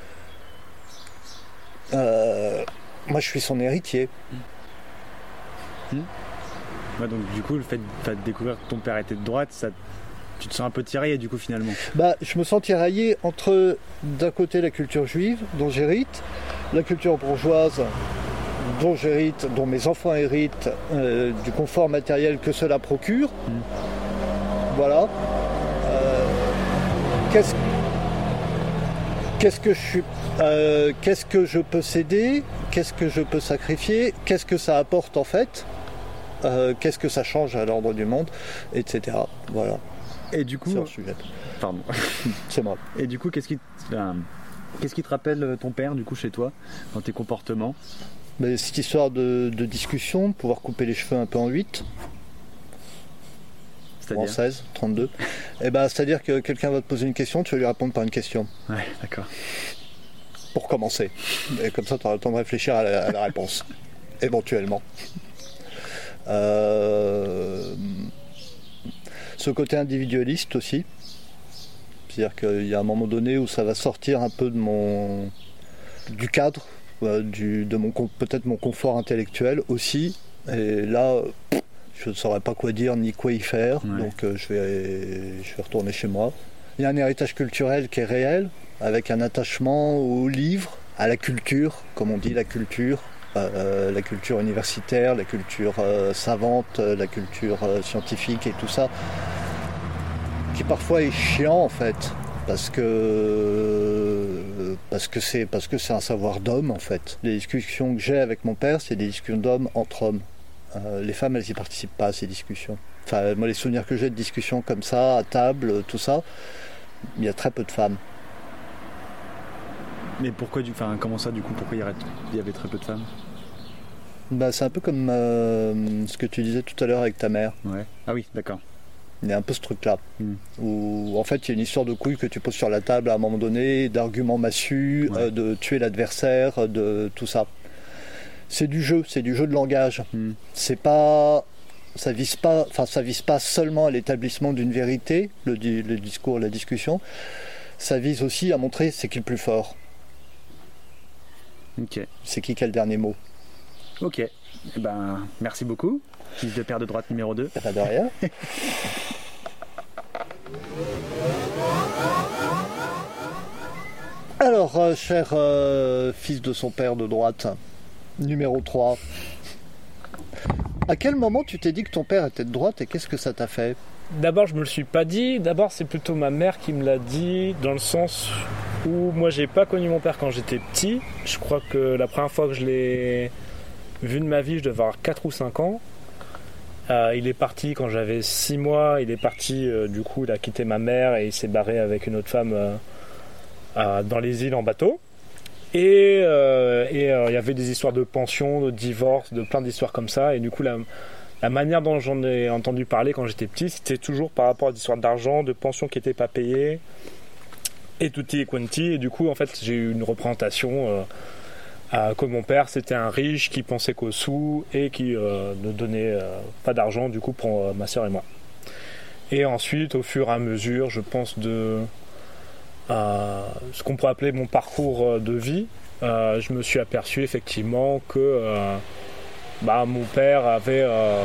euh, moi, je suis son héritier. Mmh. Ouais, donc du coup, le fait de découvrir que ton père était de droite, ça, tu te sens un peu tiraillé du coup finalement. Bah, je me sens tiraillé entre d'un côté la culture juive dont j'hérite, la culture bourgeoise dont j'hérite, dont mes enfants héritent, euh, du confort matériel que cela procure. Mmh. Voilà. Euh, qu'est-ce, qu'est-ce que je suis, euh, qu'est-ce que je peux céder, qu'est-ce que je peux sacrifier, qu'est-ce que ça apporte en fait, euh, qu'est-ce que ça change à l'ordre du monde, et cetera. Voilà. Et du coup, c'est un sujet. Pardon. C'est moi. Et du coup, qu'est-ce qui, euh, qu'est-ce qui te rappelle ton père du coup chez toi, dans tes comportements? Mais cette histoire de, de discussion, de pouvoir couper les cheveux un peu en huit, c'est-à-dire en seize, trente-deux. Et ben, c'est-à-dire que quelqu'un va te poser une question, tu vas lui répondre par une question. Ouais, d'accord. Pour commencer. Et comme ça, tu auras le temps de réfléchir à la, à la réponse. Éventuellement. Euh... Ce côté individualiste aussi. C'est-à-dire qu'il y a un moment donné où ça va sortir un peu de mon... du cadre. Du, de mon, peut-être mon confort intellectuel aussi, et là je ne saurais pas quoi dire ni quoi y faire, ouais. donc euh, je, vais, je vais retourner chez moi. Il y a un héritage culturel qui est réel, avec un attachement au livre, à la culture, comme on dit, la culture, euh, la culture universitaire, la culture euh, savante, la culture euh, scientifique et tout ça, qui parfois est chiant en fait. Parce que, parce, que c'est, parce que c'est un savoir d'homme en fait. Les discussions que j'ai avec mon père, c'est des discussions d'hommes entre hommes. Euh, les femmes, elles n'y participent pas à ces discussions. Enfin, moi, les souvenirs que j'ai de discussions comme ça, à table, tout ça, il y a très peu de femmes. Mais pourquoi, du, enfin, comment ça du coup, pourquoi il y avait très peu de femmes? Bah, c'est un peu comme euh, ce que tu disais tout à l'heure avec ta mère. Ouais. Ah oui, d'accord. Il y a un peu ce truc-là, Mm. où en fait il y a une histoire de couilles que tu poses sur la table à un moment donné, d'arguments massus, Ouais. euh, de tuer l'adversaire, de tout ça. C'est du jeu, c'est du jeu de langage. Mm. C'est pas, ça vise pas, enfin ça vise pas seulement à l'établissement d'une vérité, le, di- le discours, la discussion. Ça vise aussi à montrer c'est qui le plus fort, Ok. c'est qui qui a le dernier mot. Ok. Eh ben, merci beaucoup. Fils de père de droite numéro deux. Pas de rien. Alors, euh, cher euh, fils de son père de droite, numéro trois, à quel moment tu t'es dit que ton père était de droite et qu'est-ce que ça t'a fait? D'abord, je me le suis pas dit. D'abord, c'est plutôt ma mère qui me l'a dit, dans le sens où moi, j'ai pas connu mon père quand j'étais petit. Je crois que la première fois que je l'ai vu de ma vie, je devais avoir quatre ou cinq ans. Euh, il est parti quand j'avais six mois. Il est parti, euh, du coup, il a quitté ma mère et il s'est barré avec une autre femme euh, euh, dans les îles en bateau. Et euh, et, euh, il y avait des histoires de pension, de divorce, de plein d'histoires comme ça. Et du coup, la, la manière dont j'en ai entendu parler quand j'étais petit, c'était toujours par rapport à des histoires d'argent, de pensions qui n'étaient pas payées, et tutti et quanti. Et du coup, en fait, j'ai eu une représentation euh, euh, que mon père, c'était un riche qui pensait qu'aux sous et qui euh, ne donnait euh, pas d'argent, du coup, pour euh, ma sœur et moi. Et ensuite, au fur et à mesure, je pense de euh, ce qu'on pourrait appeler mon parcours de vie, euh, je me suis aperçu effectivement que euh, bah, mon père avait euh,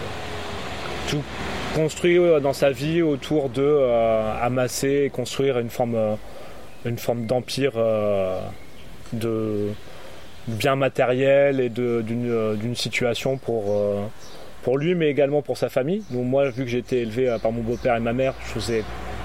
tout construit dans sa vie autour de euh, amasser et construire une forme, euh, une forme d'empire euh, de biens matériels et de, d'une, euh, d'une situation pour, euh, pour lui, mais également pour sa famille. Donc moi, vu que j'ai été élevé euh, par mon beau-père et ma mère, je faisais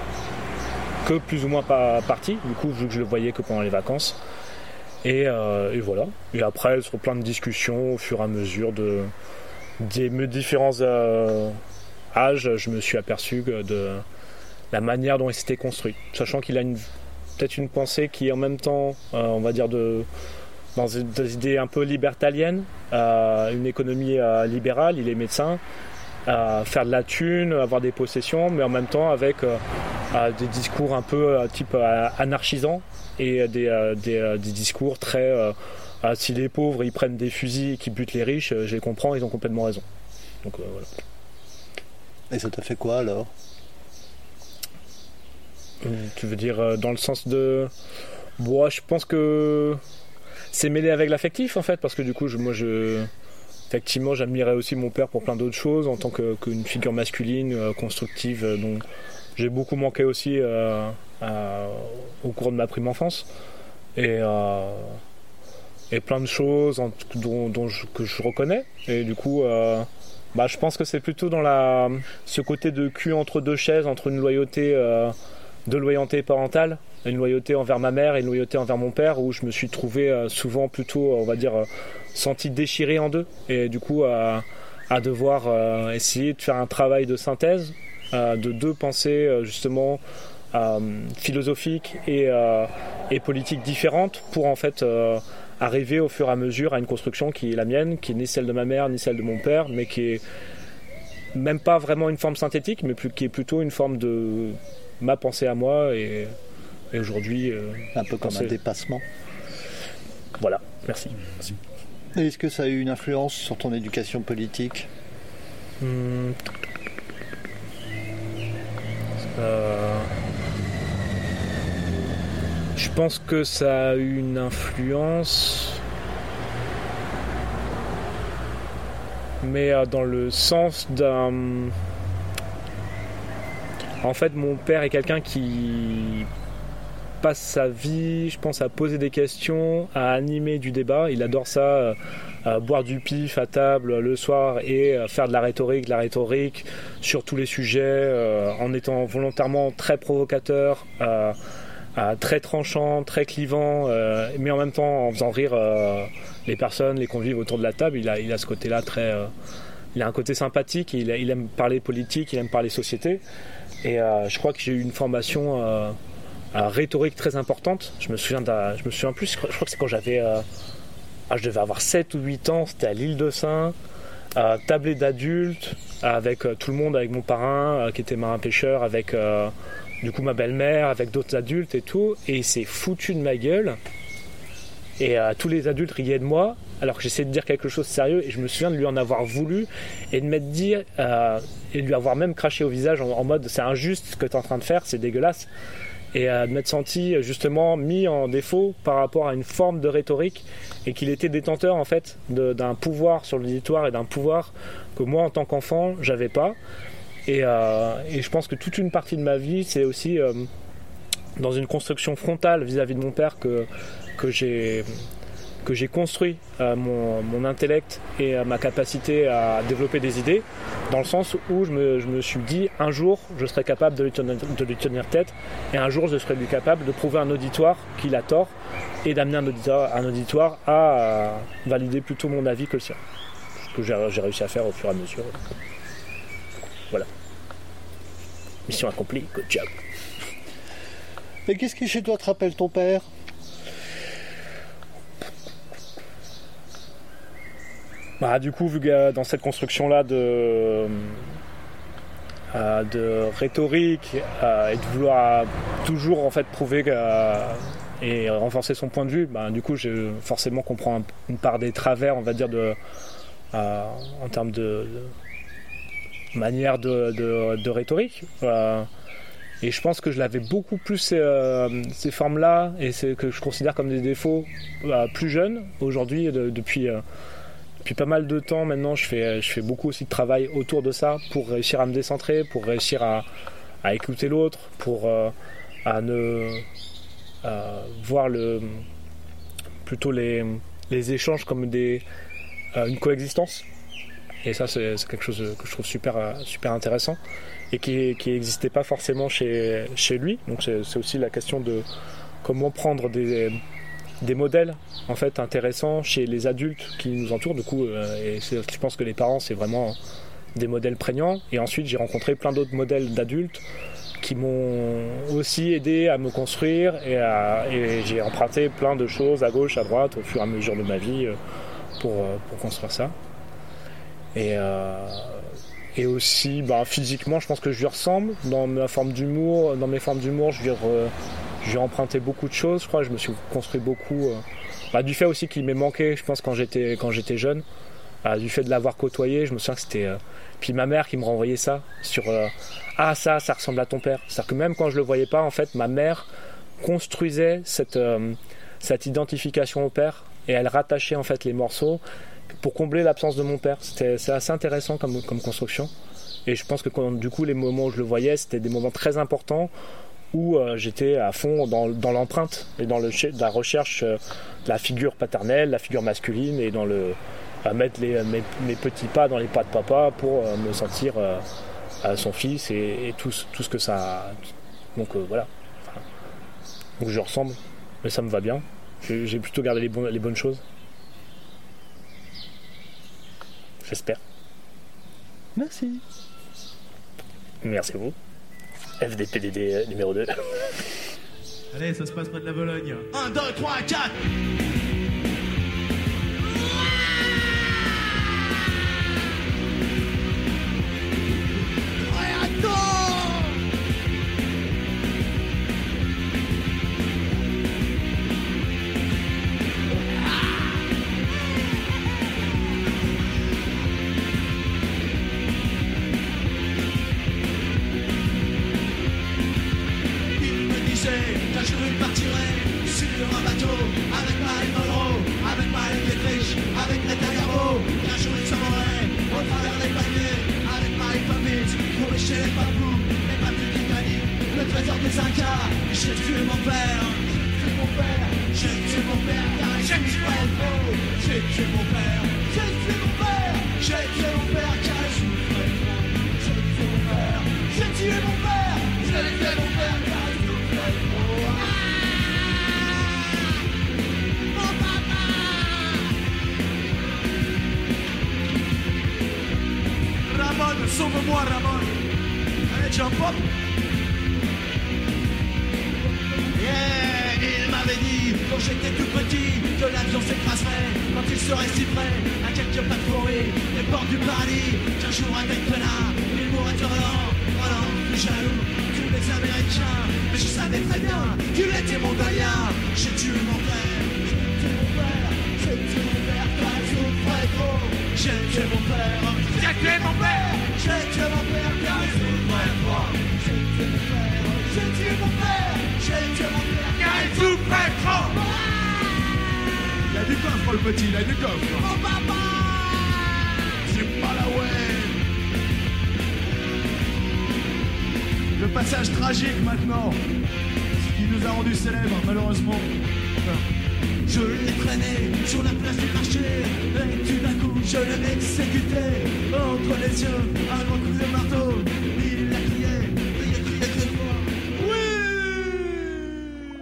que plus ou moins pas partie, du coup, vu que je le voyais que pendant les vacances. Et, euh, et voilà. Et après, sur plein de discussions, au fur et à mesure de, des mes différents euh, âges, je me suis aperçu que de la manière dont il s'était construit. Sachant qu'il a une, peut-être une pensée qui est en même temps, euh, on va dire, de, dans des idées un peu libertaliennes, euh, une économie euh, libérale, il est médecin, euh, faire de la thune, avoir des possessions, mais en même temps avec euh, euh, des discours un peu euh, type euh, anarchisants, et des, euh, des, euh, des discours très euh, euh, si les pauvres ils prennent des fusils et qu'ils butent les riches, euh, je les comprends, ils ont complètement raison. Donc euh, voilà. Et ça t'a fait quoi alors? Euh, tu veux dire euh, dans le sens de bon, je pense que c'est mêlé avec l'affectif en fait, parce que du coup je, moi je effectivement j'admirais aussi mon père pour plein d'autres choses en tant que, qu'une figure masculine euh, constructive euh, dont j'ai beaucoup manqué aussi euh, euh, au cours de ma prime enfance, et, euh, et plein de choses en, dont, dont je, que je reconnais, et du coup euh, bah, je pense que c'est plutôt dans la, ce côté de cul entre deux chaises, entre une loyauté euh, de loyauté parentale, une loyauté envers ma mère et une loyauté envers mon père, où je me suis trouvé euh, souvent plutôt, on va dire, euh, senti déchiré en deux, et du coup à, à devoir euh, essayer de faire un travail de synthèse euh, de deux pensées euh, justement euh, philosophiques et, euh, et politiques différentes pour en fait euh, arriver au fur et à mesure à une construction qui est la mienne, qui n'est ni celle de ma mère ni celle de mon père, mais qui est même pas vraiment une forme synthétique, mais plus, qui est plutôt une forme de ma pensée à moi, et, et aujourd'hui euh, Un peu comme pensée... un dépassement. Voilà, merci. merci. Et est-ce que ça a eu une influence sur ton éducation politique? Hum... Euh... Je pense que ça a eu une influence, mais euh, dans le sens d'un... En fait, mon père est quelqu'un qui passe sa vie, je pense, à poser des questions, à animer du débat. Il adore ça, euh, à boire du pif à table le soir et euh, faire de la rhétorique, de la rhétorique sur tous les sujets, euh, en étant volontairement très provocateur, euh, euh, très tranchant, très clivant, euh, mais en même temps en faisant rire euh, les personnes, les convives autour de la table. Il a, il a ce côté-là très... Euh, il a un côté sympathique, il, il aime parler politique, il aime parler société. Et euh, je crois que j'ai eu une formation euh, euh, rhétorique très importante. Je me souviens, d'un, je me souviens plus, je crois que c'est quand j'avais... Euh, ah, je devais avoir sept ou huit ans, c'était à l'île de Sein. euh, tablée d'adultes, avec euh, tout le monde, avec mon parrain euh, qui était marin-pêcheur, avec euh, du coup ma belle-mère, avec d'autres adultes et tout, et il s'est foutu de ma gueule. Et euh, tous les adultes riaient de moi, alors que j'essayais de dire quelque chose de sérieux, et je me souviens de lui en avoir voulu, et de m'être dit, euh, et de lui avoir même craché au visage en, en mode c'est injuste ce que tu es en train de faire, c'est dégueulasse. Et euh, de m'être senti justement mis en défaut par rapport à une forme de rhétorique, et qu'il était détenteur en fait de, d'un pouvoir sur l'auditoire et d'un pouvoir que moi en tant qu'enfant j'avais pas. Et, euh, et je pense que toute une partie de ma vie c'est aussi euh, dans une construction frontale vis-à-vis de mon père que, que j'ai que j'ai construit euh, mon, mon intellect et euh, ma capacité à développer des idées, dans le sens où je me, je me suis dit un jour je serai capable de lui, tenir, de lui tenir tête, et un jour je serai lui capable de prouver à un auditoire qu'il a tort, et d'amener un auditoire, un auditoire à euh, valider plutôt mon avis que le sien, ce que j'ai, j'ai réussi à faire au fur et à mesure. Voilà, mission accomplie, good job. Mais qu'est-ce qui chez toi te rappelle ton père ? Bah, du coup, vu que dans cette construction-là de, euh, de rhétorique euh, et de vouloir euh, toujours en fait prouver euh, et renforcer son point de vue, bah, du coup, je forcément comprends un, une part des travers, on va dire, de, euh, en termes de, de manière de, de, de rhétorique. Euh, et je pense que je l'avais beaucoup plus ces, euh, ces formes-là et c'est que je considère comme des défauts euh, plus jeunes aujourd'hui, de, depuis. Euh, Depuis pas mal de temps maintenant, je fais, je fais beaucoup aussi de travail autour de ça pour réussir à me décentrer, pour réussir à, à écouter l'autre, pour euh, à ne à voir le, plutôt les, les échanges comme des, euh, une coexistence. Et ça, c'est, c'est quelque chose que je trouve super, super intéressant et qui n'existait pas forcément chez, chez lui. Donc c'est, c'est aussi la question de comment prendre des... des modèles en fait intéressants chez les adultes qui nous entourent, du coup euh, et c'est, je pense que les parents c'est vraiment des modèles prégnants, et ensuite j'ai rencontré plein d'autres modèles d'adultes qui m'ont aussi aidé à me construire et, à, et j'ai emprunté plein de choses à gauche, à droite au fur et à mesure de ma vie pour, pour construire ça. Et, euh, et aussi bah, physiquement je pense que je lui ressemble dans ma forme d'humour, dans mes formes d'humour je lui re, J'ai emprunté beaucoup de choses, je crois, je me suis construit beaucoup, euh, bah, du fait aussi qu'il m'ait manqué, je pense, quand j'étais, quand j'étais jeune, euh, du fait de l'avoir côtoyé, je me souviens que c'était... Euh, puis ma mère qui me renvoyait ça, sur euh, « Ah, ça, ça ressemble à ton père ». C'est-à-dire que même quand je le voyais pas, en fait, ma mère construisait cette, euh, cette identification au père, et elle rattachait, en fait, les morceaux pour combler l'absence de mon père. C'était, c'est assez intéressant comme, comme construction. Et je pense que quand, du coup, les moments où je le voyais, c'était des moments très importants, où euh, j'étais à fond dans, dans l'empreinte et dans le, la recherche euh, de la figure paternelle, la figure masculine, et dans le, à mettre les, mes, mes petits pas dans les pas de papa pour euh, me sentir euh, à son fils et, et tout, tout ce que ça... Donc euh, voilà. Enfin, donc je ressemble, mais ça me va bien. J'ai, j'ai plutôt gardé les, bon, les bonnes choses. J'espère. Merci. Merci à vous. F D P D D numéro deux. Allez, ça se passe près de la Bologne. un, deux, trois, quatre. Sauve-moi, Ramon. Allez, jump up. Yeah, il m'avait dit, quand j'étais tout petit, que l'avion s'écraserait. quand il serait si près, à quelques pas de courir, les portes du paradis, qu'un jour avec Pena, il mourrait hurlant, hurlant, plus jaloux, tous les Américains. Mais je savais très bien qu'il était mongolien. J'ai tué mon père, j'ai tué mon père, j'ai tué mon père, car il souffrait trop. J'ai tué mon père, j'ai tué mon père, j'ai tué mon père, car il souffrait trop. J'ai tué mon père, j'ai tué mon père, j'ai tué mon père, car il souffrait trop. Il a du coffre le petit, il a du coffre. Mon papa, c'est pas la ouais. Le passage tragique maintenant, ce qui nous a rendu célèbres malheureusement. Je l'ai traîné sur la place du marché, et tout d'un coup je l'ai exécuté. Entre les yeux, un grand coup de marteau, il a crié, il a crié très fort. Oui!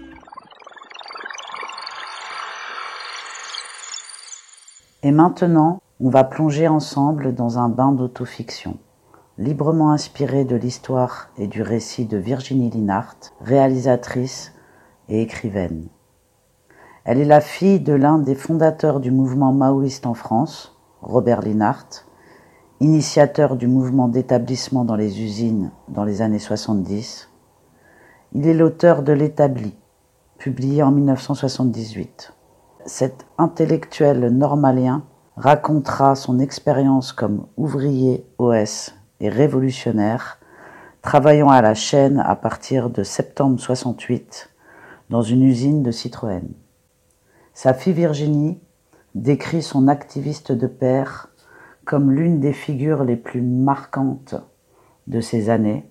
Et maintenant, on va plonger ensemble dans un bain d'autofiction. Librement inspirée de l'histoire et du récit de Virginie Linhart, réalisatrice et écrivaine. Elle est la fille de l'un des fondateurs du mouvement maoïste en France, Robert Linhart, initiateur du mouvement d'établissement dans les usines dans les années soixante-dix. Il est l'auteur de L'Établi, publié en mille neuf cent soixante-dix-huit. Cet intellectuel normalien racontera son expérience comme ouvrier O S et révolutionnaire, travaillant à la chaîne à partir de septembre soixante-huit dans une usine de Citroën. Sa fille Virginie décrit son activiste de père comme l'une des figures les plus marquantes de ces années.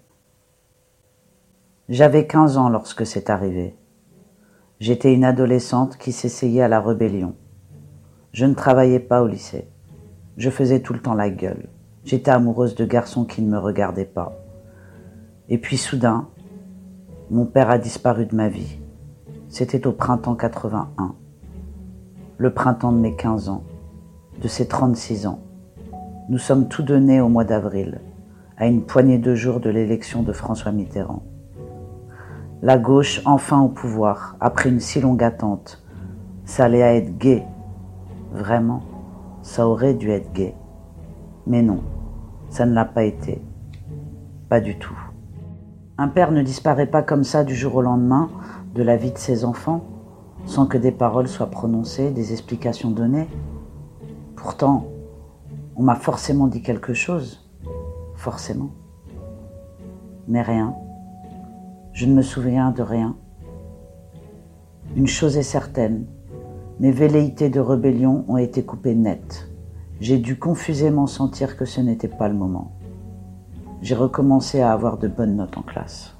J'avais quinze ans lorsque c'est arrivé. J'étais une adolescente qui s'essayait à la rébellion. Je ne travaillais pas au lycée. Je faisais tout le temps la gueule. J'étais amoureuse de garçons qui ne me regardaient pas. Et puis soudain, mon père a disparu de ma vie. C'était au printemps quatre-vingt-un. Le printemps de mes quinze ans, de ses trente-six ans. Nous sommes tous deux nés au mois d'avril, à une poignée de jours de l'élection de François Mitterrand. La gauche enfin au pouvoir, après une si longue attente. Ça allait à être gai. Vraiment, ça aurait dû être gai. Mais non, ça ne l'a pas été. Pas du tout. Un père ne disparaît pas comme ça du jour au lendemain de la vie de ses enfants, sans que des paroles soient prononcées, des explications données. Pourtant, on m'a forcément dit quelque chose. Forcément. Mais rien. Je ne me souviens de rien. Une chose est certaine, mes velléités de rébellion ont été coupées net. J'ai dû confusément sentir que ce n'était pas le moment. J'ai recommencé à avoir de bonnes notes en classe.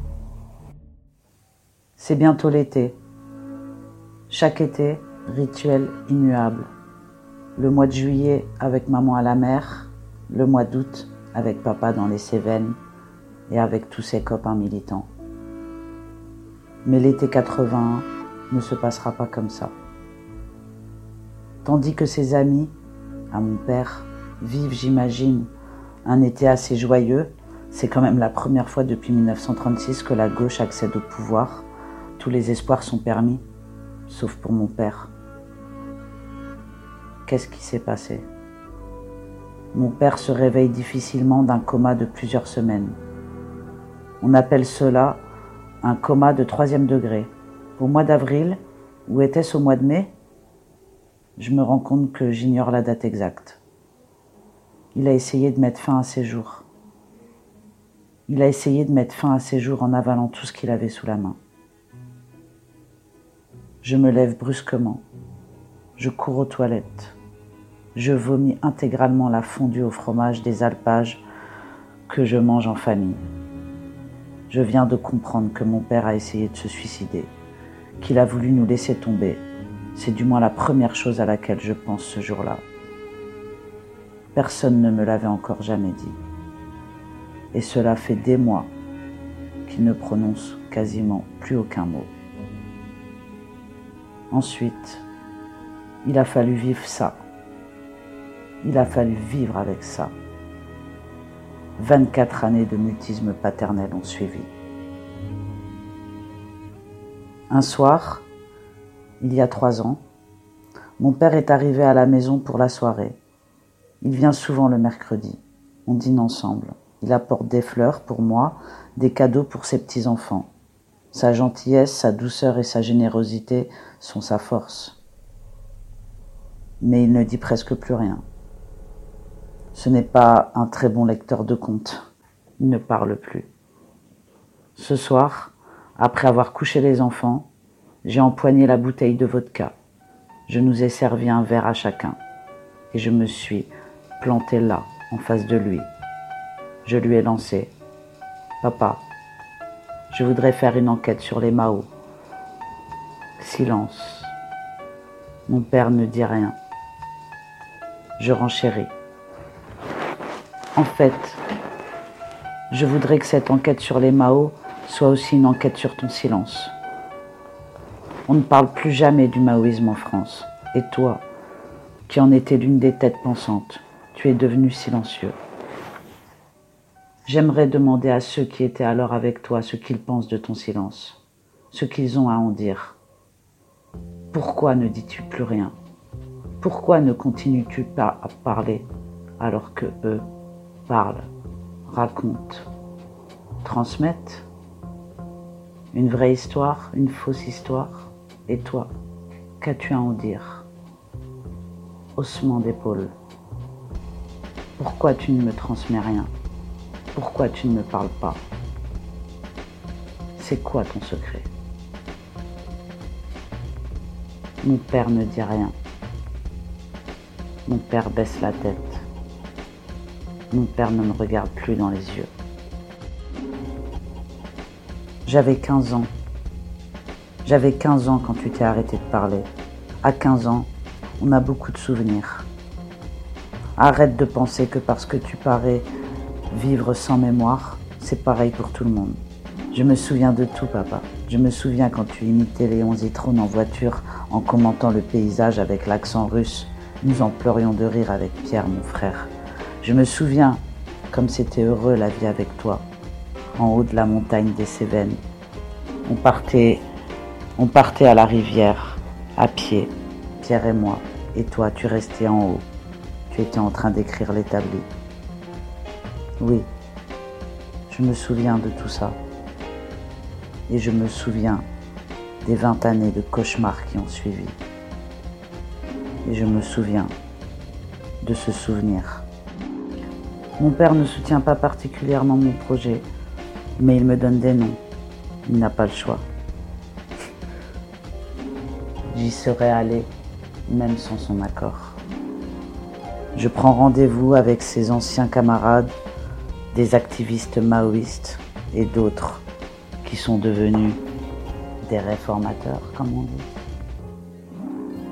C'est bientôt l'été. Chaque été, rituel immuable. Le mois de juillet avec maman à la mer, le mois d'août avec papa dans les Cévennes et avec tous ses copains militants. Mais l'été quatre-vingt-un ne se passera pas comme ça. Tandis que ses amis, à mon père, vivent, j'imagine, un été assez joyeux, c'est quand même la première fois depuis mille neuf cent trente-six que la gauche accède au pouvoir. Tous les espoirs sont permis, sauf pour mon père. Qu'est-ce qui s'est passé ? Mon père se réveille difficilement d'un coma de plusieurs semaines. On appelle cela un coma de troisième degré. Au mois d'avril, ou était-ce au mois de mai ? Je me rends compte que j'ignore la date exacte. Il a essayé de mettre fin à ses jours. Il a essayé de mettre fin à ses jours en avalant tout ce qu'il avait sous la main. Je me lève brusquement. Je cours aux toilettes. Je vomis intégralement la fondue au fromage des alpages que je mange en famille. Je viens de comprendre que mon père a essayé de se suicider, qu'il a voulu nous laisser tomber. C'est du moins la première chose à laquelle je pense ce jour-là. Personne ne me l'avait encore jamais dit. Et cela fait des mois qu'il ne prononce quasiment plus aucun mot. Ensuite, il a fallu vivre ça. Il a fallu vivre avec ça. vingt-quatre années de mutisme paternel ont suivi. Un soir, il y a trois ans, Mon père est arrivé à la maison pour la soirée. Il vient souvent le mercredi. On dîne ensemble. Il apporte des fleurs pour moi, des cadeaux pour ses petits-enfants. Sa gentillesse, sa douceur et sa générosité sont sa force. Mais il ne dit presque plus rien. Ce n'est pas un très bon lecteur de contes. Il ne parle plus. Ce soir, après avoir couché les enfants, j'ai empoigné la bouteille de vodka. Je nous ai servi un verre à chacun. Et je me suis planté là, en face de lui. Je lui ai lancé « Papa, je voudrais faire une enquête sur les Mao. » Silence. Mon père ne dit rien. Je renchéris. En fait, je voudrais que cette enquête sur les Mao soit aussi une enquête sur ton silence. On ne parle plus jamais du maoïsme en France. Et toi, qui en étais l'une des têtes pensantes, tu es devenu silencieux. J'aimerais demander à ceux qui étaient alors avec toi ce qu'ils pensent de ton silence, ce qu'ils ont à en dire. Pourquoi ne dis-tu plus rien? Pourquoi ne continues-tu pas à parler alors que eux parlent, racontent, transmettent? Une vraie histoire, une fausse histoire? Et toi, qu'as-tu à en dire? Haussement d'épaule. Pourquoi tu ne me transmets rien? Pourquoi tu ne me parles pas? C'est quoi ton secret? Mon père ne dit rien. Mon père baisse la tête. Mon père ne me regarde plus dans les yeux. J'avais quinze ans. J'avais quinze ans quand tu t'es arrêté de parler. À quinze ans, on a beaucoup de souvenirs. Arrête de penser que parce que tu parais vivre sans mémoire, c'est pareil pour tout le monde. Je me souviens de tout, papa. Je me souviens quand tu imitais Léon Zitrone en voiture en commentant le paysage avec l'accent russe. Nous en pleurions de rire avec Pierre, mon frère. Je me souviens comme c'était heureux la vie avec toi, en haut de la montagne des Cévennes. On partait, on partait à la rivière, à pied, Pierre et moi. Et toi, tu restais en haut. Tu étais en train d'écrire l'établi. Oui, je me souviens de tout ça. Et je me souviens des vingt années de cauchemars qui ont suivi. Et je me souviens de ce souvenir. Mon père ne soutient pas particulièrement mon projet, mais il me donne des noms. Il n'a pas le choix. J'y serais allé, même sans son accord. Je prends rendez-vous avec ses anciens camarades, des activistes maoïstes et d'autres qui sont devenus des réformateurs, comme on dit.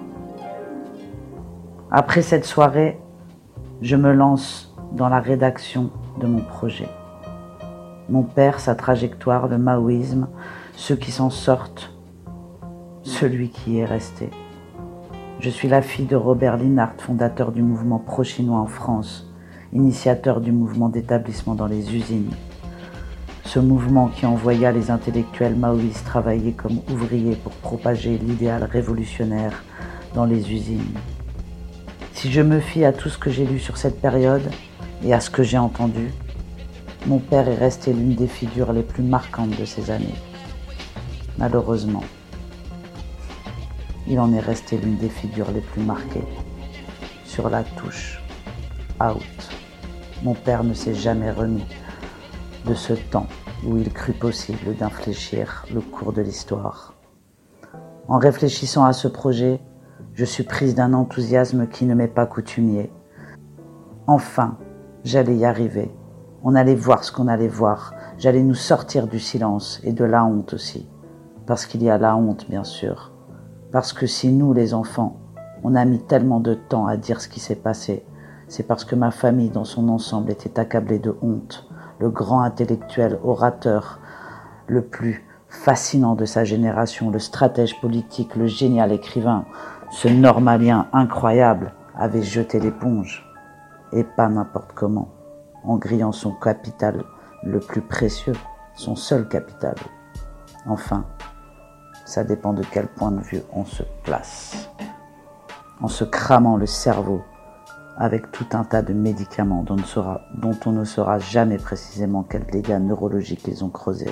Après cette soirée, je me lance dans la rédaction de mon projet. Mon père, sa trajectoire, le maoïsme, ceux qui s'en sortent, celui qui est resté. Je suis la fille de Robert Linhart, fondateur du mouvement pro-chinois en France, initiateur du mouvement d'établissement dans les usines. Ce mouvement qui envoya les intellectuels maoïstes travailler comme ouvriers pour propager l'idéal révolutionnaire dans les usines. Si je me fie à tout ce que j'ai lu sur cette période et à ce que j'ai entendu, mon père est resté l'une des figures les plus marquantes de ces années. Malheureusement, il en est resté l'une des figures les plus marquées. Sur la touche, out. Mon père ne s'est jamais remis de ce temps où il crut possible d'infléchir le cours de l'histoire. En réfléchissant à ce projet, je suis prise d'un enthousiasme qui ne m'est pas coutumier. Enfin, j'allais y arriver. On allait voir ce qu'on allait voir. J'allais nous sortir du silence et de la honte aussi. Parce qu'il y a la honte, bien sûr. Parce que si nous, les enfants, on a mis tellement de temps à dire ce qui s'est passé, c'est parce que ma famille dans son ensemble était accablée de honte. Le grand intellectuel, orateur, le plus fascinant de sa génération, le stratège politique, le génial écrivain, ce normalien incroyable, avait jeté l'éponge. Et pas n'importe comment, en grillant son capital le plus précieux, son seul capital. Enfin, ça dépend de quel point de vue on se place. en se cramant le cerveau avec tout un tas de médicaments dont on ne saura, dont on ne saura jamais précisément quels dégâts neurologiques ils ont creusés.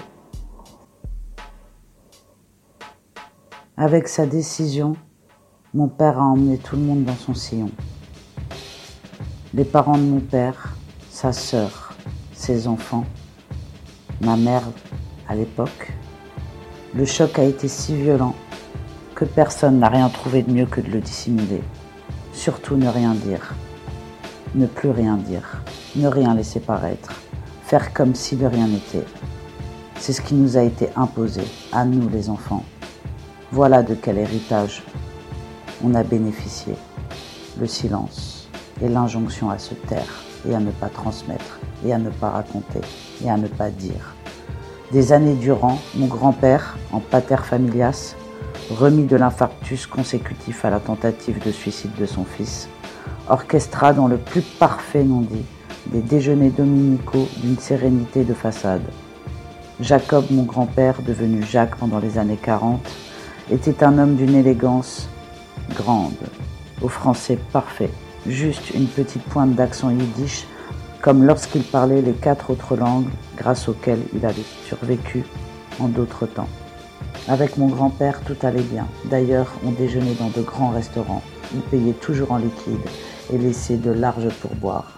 Avec sa décision, mon père a emmené tout le monde dans son sillon. Les parents de mon père, sa sœur, ses enfants, ma mère à l'époque. Le choc a été si violent que personne n'a rien trouvé de mieux que de le dissimuler. Surtout ne rien dire. Ne plus rien dire. Ne rien laisser paraître. Faire comme si de rien n'était. C'est ce qui nous a été imposé, à nous les enfants. Voilà de quel héritage on a bénéficié. Le silence et l'injonction à se taire et à ne pas transmettre et à ne pas raconter et à ne pas dire. Des années durant, mon grand-père, en pater familias, remis de l'infarctus consécutif à la tentative de suicide de son fils, orchestra dans le plus parfait non-dit des déjeuners dominicaux d'une sérénité de façade. Jacob, mon grand-père, devenu Jacques pendant les années quarante, était un homme d'une élégance grande, au français parfait, juste une petite pointe d'accent yiddish, comme lorsqu'il parlait les quatre autres langues grâce auxquelles il avait survécu en d'autres temps. Avec mon grand-père, tout allait bien. D'ailleurs, on déjeunait dans de grands restaurants. Il payait toujours en liquide et laissait de larges pourboires.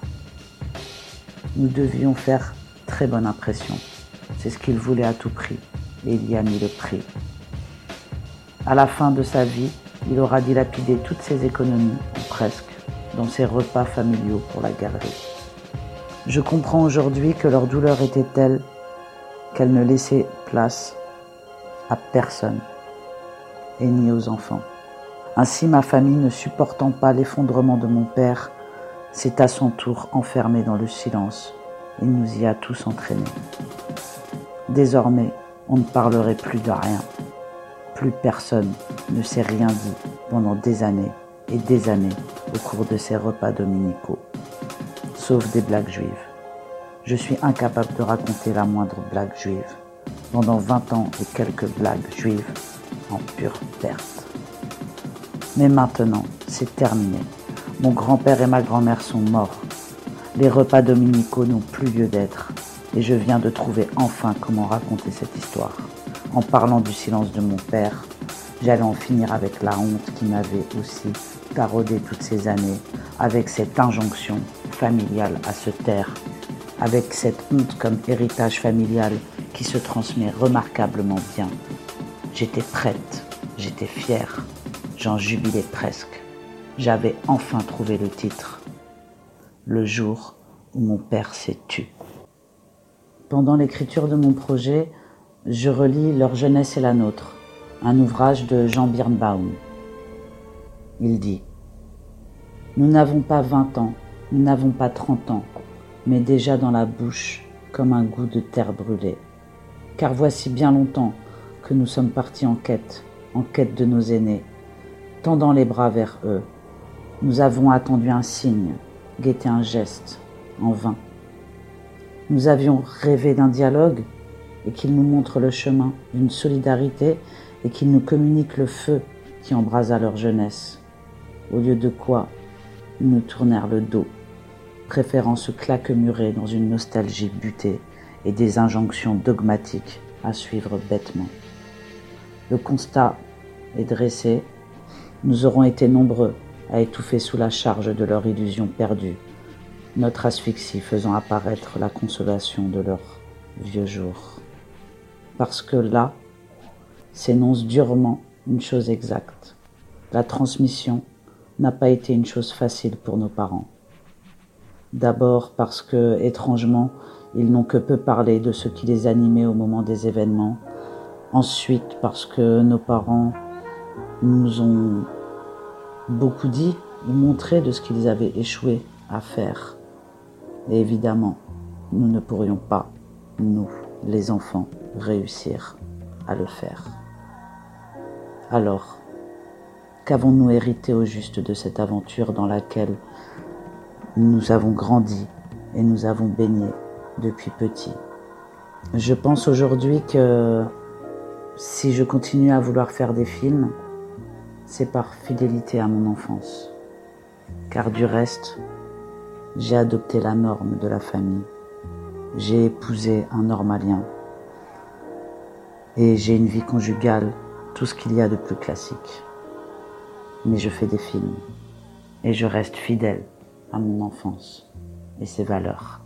Nous devions faire très bonne impression. C'est ce qu'il voulait à tout prix, et il y a mis le prix. À la fin de sa vie, il aura dilapidé toutes ses économies, ou presque, dans ses repas familiaux pour la galerie. Je comprends aujourd'hui que leur douleur était telle qu'elle ne laissait place à personne, et ni aux enfants. Ainsi, ma famille, ne supportant pas l'effondrement de mon père, s'est à son tour enfermée dans le silence et nous y a tous entraînés. Désormais, on ne parlerait plus de rien. Plus personne ne s'est rien dit pendant des années et des années au cours de ces repas dominicaux, sauf des blagues juives. Je suis incapable de raconter la moindre blague juive. Pendant vingt ans et quelques blagues juives en pure perte. Mais maintenant, c'est terminé. Mon grand-père et ma grand-mère sont morts. Les repas dominicaux n'ont plus lieu d'être. Et je viens de trouver enfin comment raconter cette histoire. En parlant du silence de mon père, j'allais en finir avec la honte qui m'avait aussi taraudé toutes ces années, avec cette injonction familiale à se taire, avec cette honte comme héritage familial qui se transmet remarquablement bien. J'étais prête, j'étais fière, j'en jubilais presque. J'avais enfin trouvé le titre. Le jour où mon père s'est tu. Pendant l'écriture de mon projet, je relis Leur jeunesse et la nôtre, un ouvrage de Jean Birnbaum. Il dit « Nous n'avons pas vingt ans, nous n'avons pas trente ans, mais déjà dans la bouche comme un goût de terre brûlée. Car voici bien longtemps que nous sommes partis en quête, en quête de nos aînés, tendant les bras vers eux. Nous avons attendu un signe, guetté un geste, en vain. Nous avions rêvé d'un dialogue et qu'ils nous montrent le chemin d'une solidarité et qu'ils nous communiquent le feu qui embrasa leur jeunesse. Au lieu de quoi, ils nous tournèrent le dos, préférant se claquemurer dans une nostalgie butée et des injonctions dogmatiques à suivre bêtement. Le constat est dressé, nous aurons été nombreux à étouffer sous la charge de leur illusion perdue, notre asphyxie faisant apparaître la consolation de leurs vieux jours. Parce que là, s'énonce durement une chose exacte. La transmission n'a pas été une chose facile pour nos parents. D'abord parce que, étrangement, ils n'ont que peu parlé de ce qui les animait au moment des événements. Ensuite parce que nos parents nous ont beaucoup dit ou montré de ce qu'ils avaient échoué à faire. Et évidemment, nous ne pourrions pas, nous, les enfants, réussir à le faire. Alors, qu'avons-nous hérité au juste de cette aventure dans laquelle nous avons grandi et nous avons baigné depuis petit? Je pense aujourd'hui que si je continue à vouloir faire des films, c'est par fidélité à mon enfance. Car du reste, j'ai adopté la norme de la famille. J'ai épousé un normalien. Et j'ai une vie conjugale, tout ce qu'il y a de plus classique. Mais je fais des films. Et je reste fidèle à mon enfance et ses valeurs.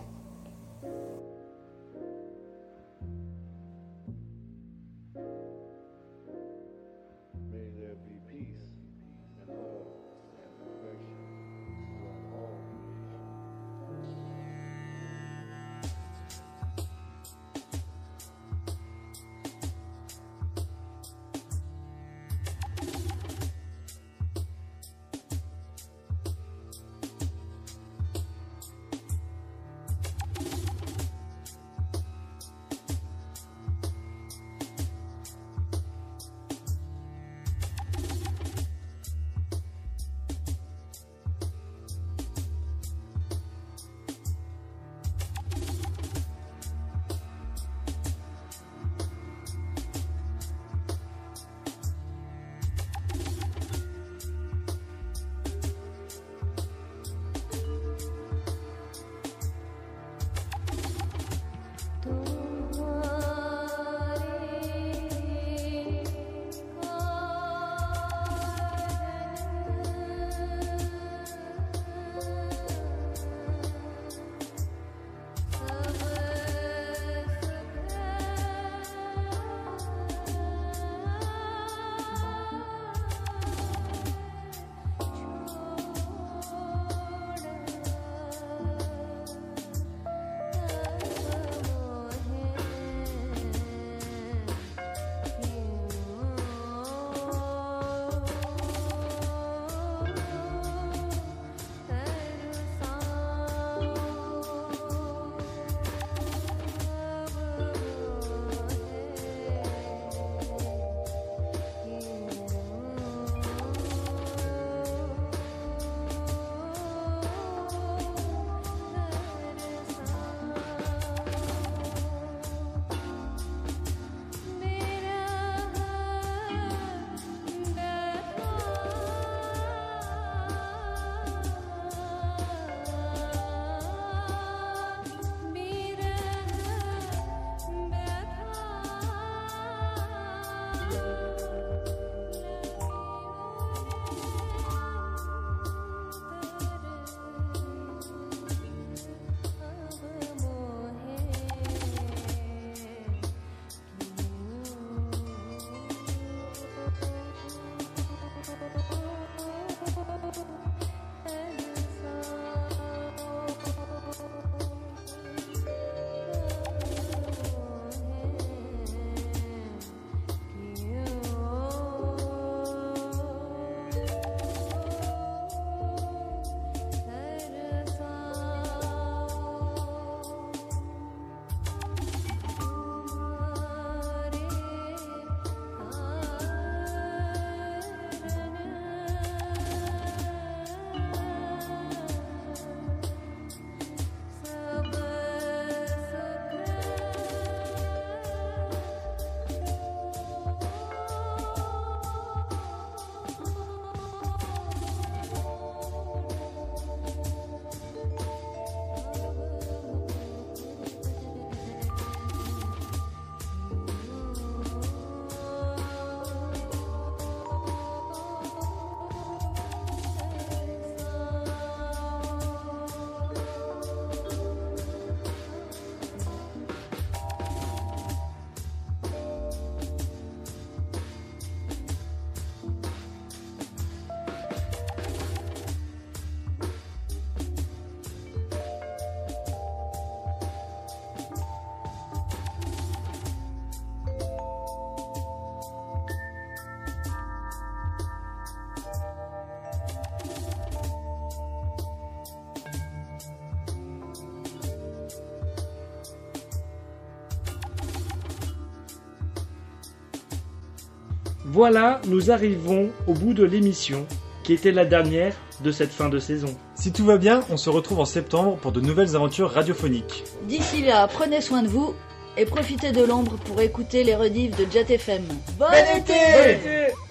Voilà, nous arrivons au bout de l'émission, qui était la dernière de cette fin de saison. Si tout va bien, on se retrouve en septembre pour de nouvelles aventures radiophoniques. D'ici là, prenez soin de vous et profitez de l'ombre pour écouter les rediffs de Jet F M. Bon, Bon été, Bon été